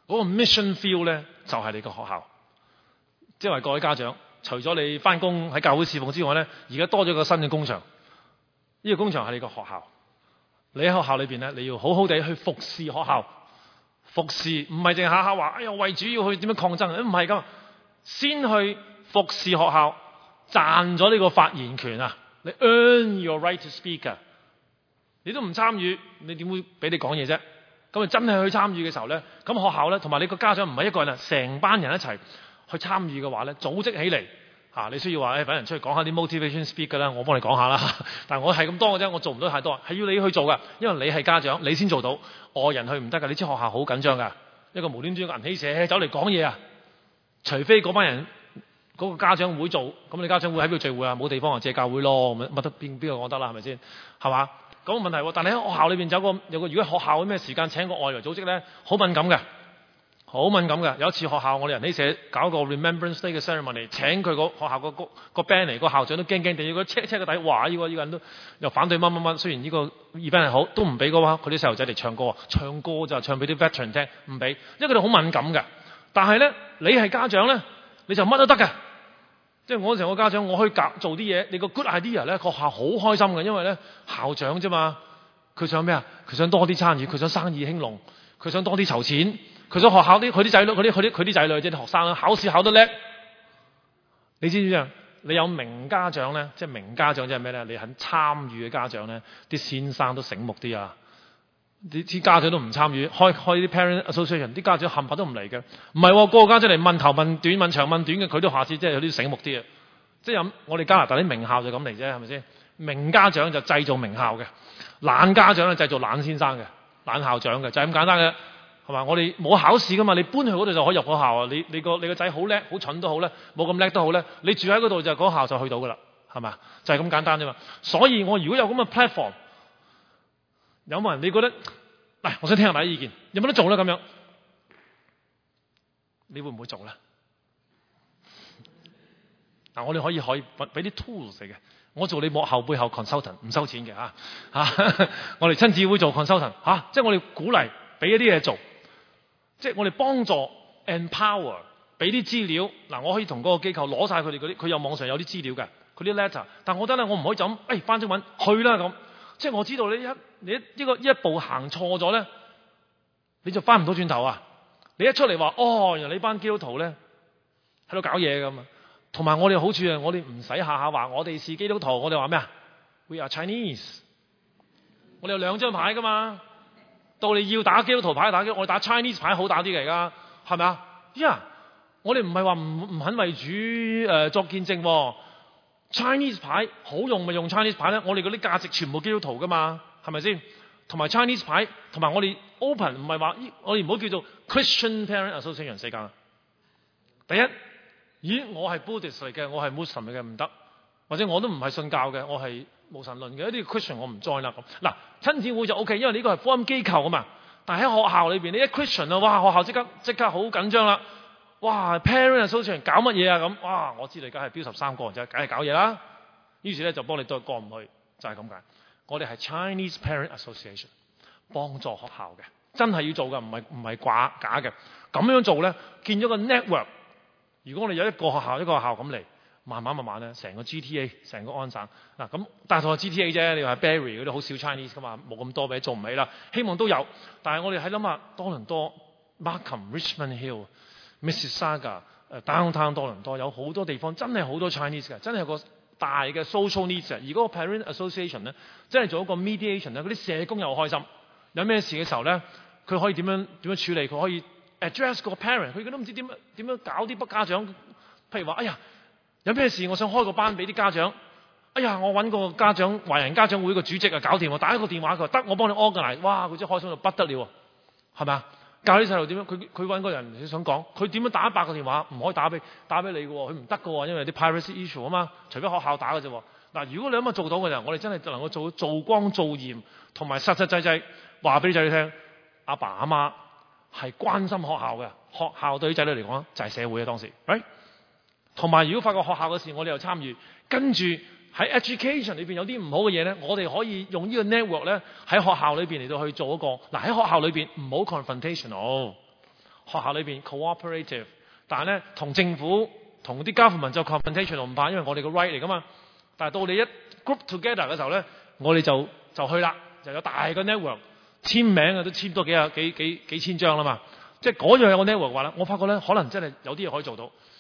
[SPEAKER 2] 嗰個 mission feel 咧就係你個學校。即係話各位家長，除咗你翻工喺教會侍奉之外咧，而家多咗個新嘅工場。呢個工場係你個學校。你喺學校裏邊咧，你要好好地去服侍學校。服侍唔係淨係下下話，哎呀為主要去點樣抗爭，唔係噶，先去服侍學校，賺咗呢個發言權啊！你 earn your right to speak 啊！你都唔參與，你點會俾你講嘢啫？咁你真係去參與嘅時候咧，咁學校咧同埋你個家長唔係一個人啊，成班人一齊去參與嘅話咧，組織起嚟嚇、啊，你需要話誒，揾人出去講下啲 motivation speak 㗎啦，我幫你講下啦。但係我係咁多嘅啫，我做唔到太多，係要你去做㗎，因為你係家長，你先做到，外人去唔得㗎。你知學校好緊張㗎，一個無端端個銀喜社走嚟講嘢啊，除非嗰班人嗰、嗰個家長會做，咁你家長會喺邊度聚會啊？冇地方啊，借教會咯，乜得邊邊個講得啦？係咪先？係嘛？咁個問題喎，但係喺學校裏邊有個有個，如果學校有咩時間請個外來組織咧，好敏感嘅，好敏感嘅。有一次學校我哋人喜社搞個 Remembrance Day 嘅 ceremony， 請佢個學校個個個 band 嚟，個校長都驚驚地，要佢 check check 個底，哇！呢個呢個人都又反對乜乜乜。雖然呢個 event 係好，都唔俾嘅話，佢啲細路仔嚟唱歌，唱歌就唱俾啲 veteran 聽，唔俾，因為佢哋好敏感嘅。但係咧，你係家長咧，你就乜都得嘅。即係我成個家長，我可以搞做啲嘢，你個 good idea 咧，學校好開心嘅，因為咧校長啫嘛，佢想咩啊？佢想多啲參與，佢想生意興隆，佢想多啲籌錢，佢想學校啲佢啲仔女，佢啲佢啲佢啲仔女即係學生啦，考試考得叻。你知唔知啊？你有名家長咧，即係名家長即係咩咧？你肯參與嘅家長咧，啲先生都醒目啲啊！啲啲家長都唔參與，開開啲 parent association，啲家長冚唪唥都唔嚟嘅。唔係喎，個個家長嚟問頭問短問長問短嘅，佢都下次即係有啲醒目啲啊！即係我哋加拿大啲名校就咁嚟啫，係咪先？名家長就製造名校嘅，懶家長咧製造懶先生嘅，懶校長嘅，就係咁簡單嘅，係嘛？我哋冇考試噶嘛，你搬去嗰度就可以入學校啊！你你個你個仔好叻，好蠢都好咧，冇咁叻都好咧，你住喺嗰度就嗰校就去到噶啦，係嘛？就係咁簡單啫嘛。所以我如果有咁嘅 platform。有冇人你覺得？嗱，我想聽下大家意見，有冇得做咧？咁樣，你會唔會做咧？嗱，我哋可以可以俾啲 tools 嚟嘅。我做你幕後背後 consultant， 唔收錢嘅嚇嚇。我哋親子會做 consultant 嚇、啊，即係我哋鼓勵俾一啲嘢做，即係我哋幫助 empower， 俾啲資料。嗱，我可以同嗰個機構攞晒佢哋嗰啲，佢有網上有啲資料嘅，佢啲 letter。但我覺得咧，我唔可以就咁，誒翻中文去啦咁。即係我知道你一你一呢個一步行錯咗咧，你就翻唔到轉頭啊！你一出嚟話哦，原來你班基督徒咧喺度搞嘢咁啊！同埋我哋好處啊，我哋唔使下下話我哋是基督徒，我哋話咩啊 ？We are Chinese。我哋有兩張牌噶嘛，到你要打基督徒牌打基，我哋打 Chinese 牌好打啲嘅而家，係咪啊？呀！我哋唔係話唔唔肯為主誒、呃、作見證喎。Chinese 牌好用咪用 Chinese 牌咧？我哋嗰啲價值全部基督徒噶嘛，係咪先？同埋 Chinese 牌，同埋我哋 open 唔係話，我哋唔好叫做 Christian Parent Association 世界。第一，咦，我係 Buddhist 嚟嘅，我係 Muslim 嚟嘅唔得，或者我都唔係信教嘅，我係無神論嘅，一啲 Christian 我唔 join 啦咁。嗱，親子會就 OK，因為呢個係福音機構啊嘛。但係喺學校裏邊，你一 Christian 啊，哇，學校即刻即刻好緊張啦。哇 ！Parent Association 搞乜嘢啊咁？哇！我知你梗係標十三個人啫，梗係搞嘢啦。於是咧就幫你都過唔去，就係咁解。我哋係 Chinese Parent Association， 幫助學校嘅，真係要做嘅，唔係唔係掛假嘅。咁樣做咧，建咗個 network。如果我哋有一個學校一個學校咁嚟，慢慢慢慢咧，成個 G T A， 成個安省嗱咁，大同係 G T A 啫。你話 Barrie 嗰啲好少 Chinese 噶嘛，冇咁多俾做唔起啦。希望都有，但係我哋喺諗下多倫多、Markham、Richmond Hill。Mississauga、誒 downtown 多倫多有好多地方真係好多 Chinese 嘅，真係有個大嘅 social needs。而嗰個 parent association 咧，真係做一個 mediation 咧，嗰啲社工又開心。有咩事嘅時候咧，佢可以點樣點樣處理？佢可以 address 個 parent， 佢都唔知點樣點樣搞啲北家長。譬如話，哎呀，有咩事我想開個班俾啲家長。哎呀，我揾個家長華人家長會個主席啊搞掂，我打一個電話佢話得，我幫你 organize。哇，佢真係開心到不得了，係咪啊？教啲細路點樣？佢佢揾個人你想講，佢點樣打一百個電話？唔可以打俾打俾你嘅喎，佢唔得嘅喎，因為啲 privacy issue 啊嘛。除非學校打嘅啫。嗱，如果你咁樣做到嘅人，我哋真係能夠做做光做鹽，同埋實實際際話俾啲仔女聽，阿爸阿媽係關心學校嘅，學校對啲仔女嚟講就係社會啊當時。right？同埋如果發覺學校嘅事，我哋又參與，跟住喺 education 裏邊有啲唔好嘅嘢咧，我哋可以用呢個 network 咧喺學校裏邊嚟到去做一個嗱喺學校裏邊唔好 confrontational， 學校裏邊 cooperative， 但係咧同政府同啲 government 就 confrontation 唔怕，因為我哋個 right 嚟噶嘛。但係到你一 group together 嘅時候咧，我哋就就去啦，就有大個 network 簽名啊，都簽多幾啊幾幾幾千張啦嘛。即係嗰樣有個 network 話啦，我發覺咧可能真係有啲嘢可以做到。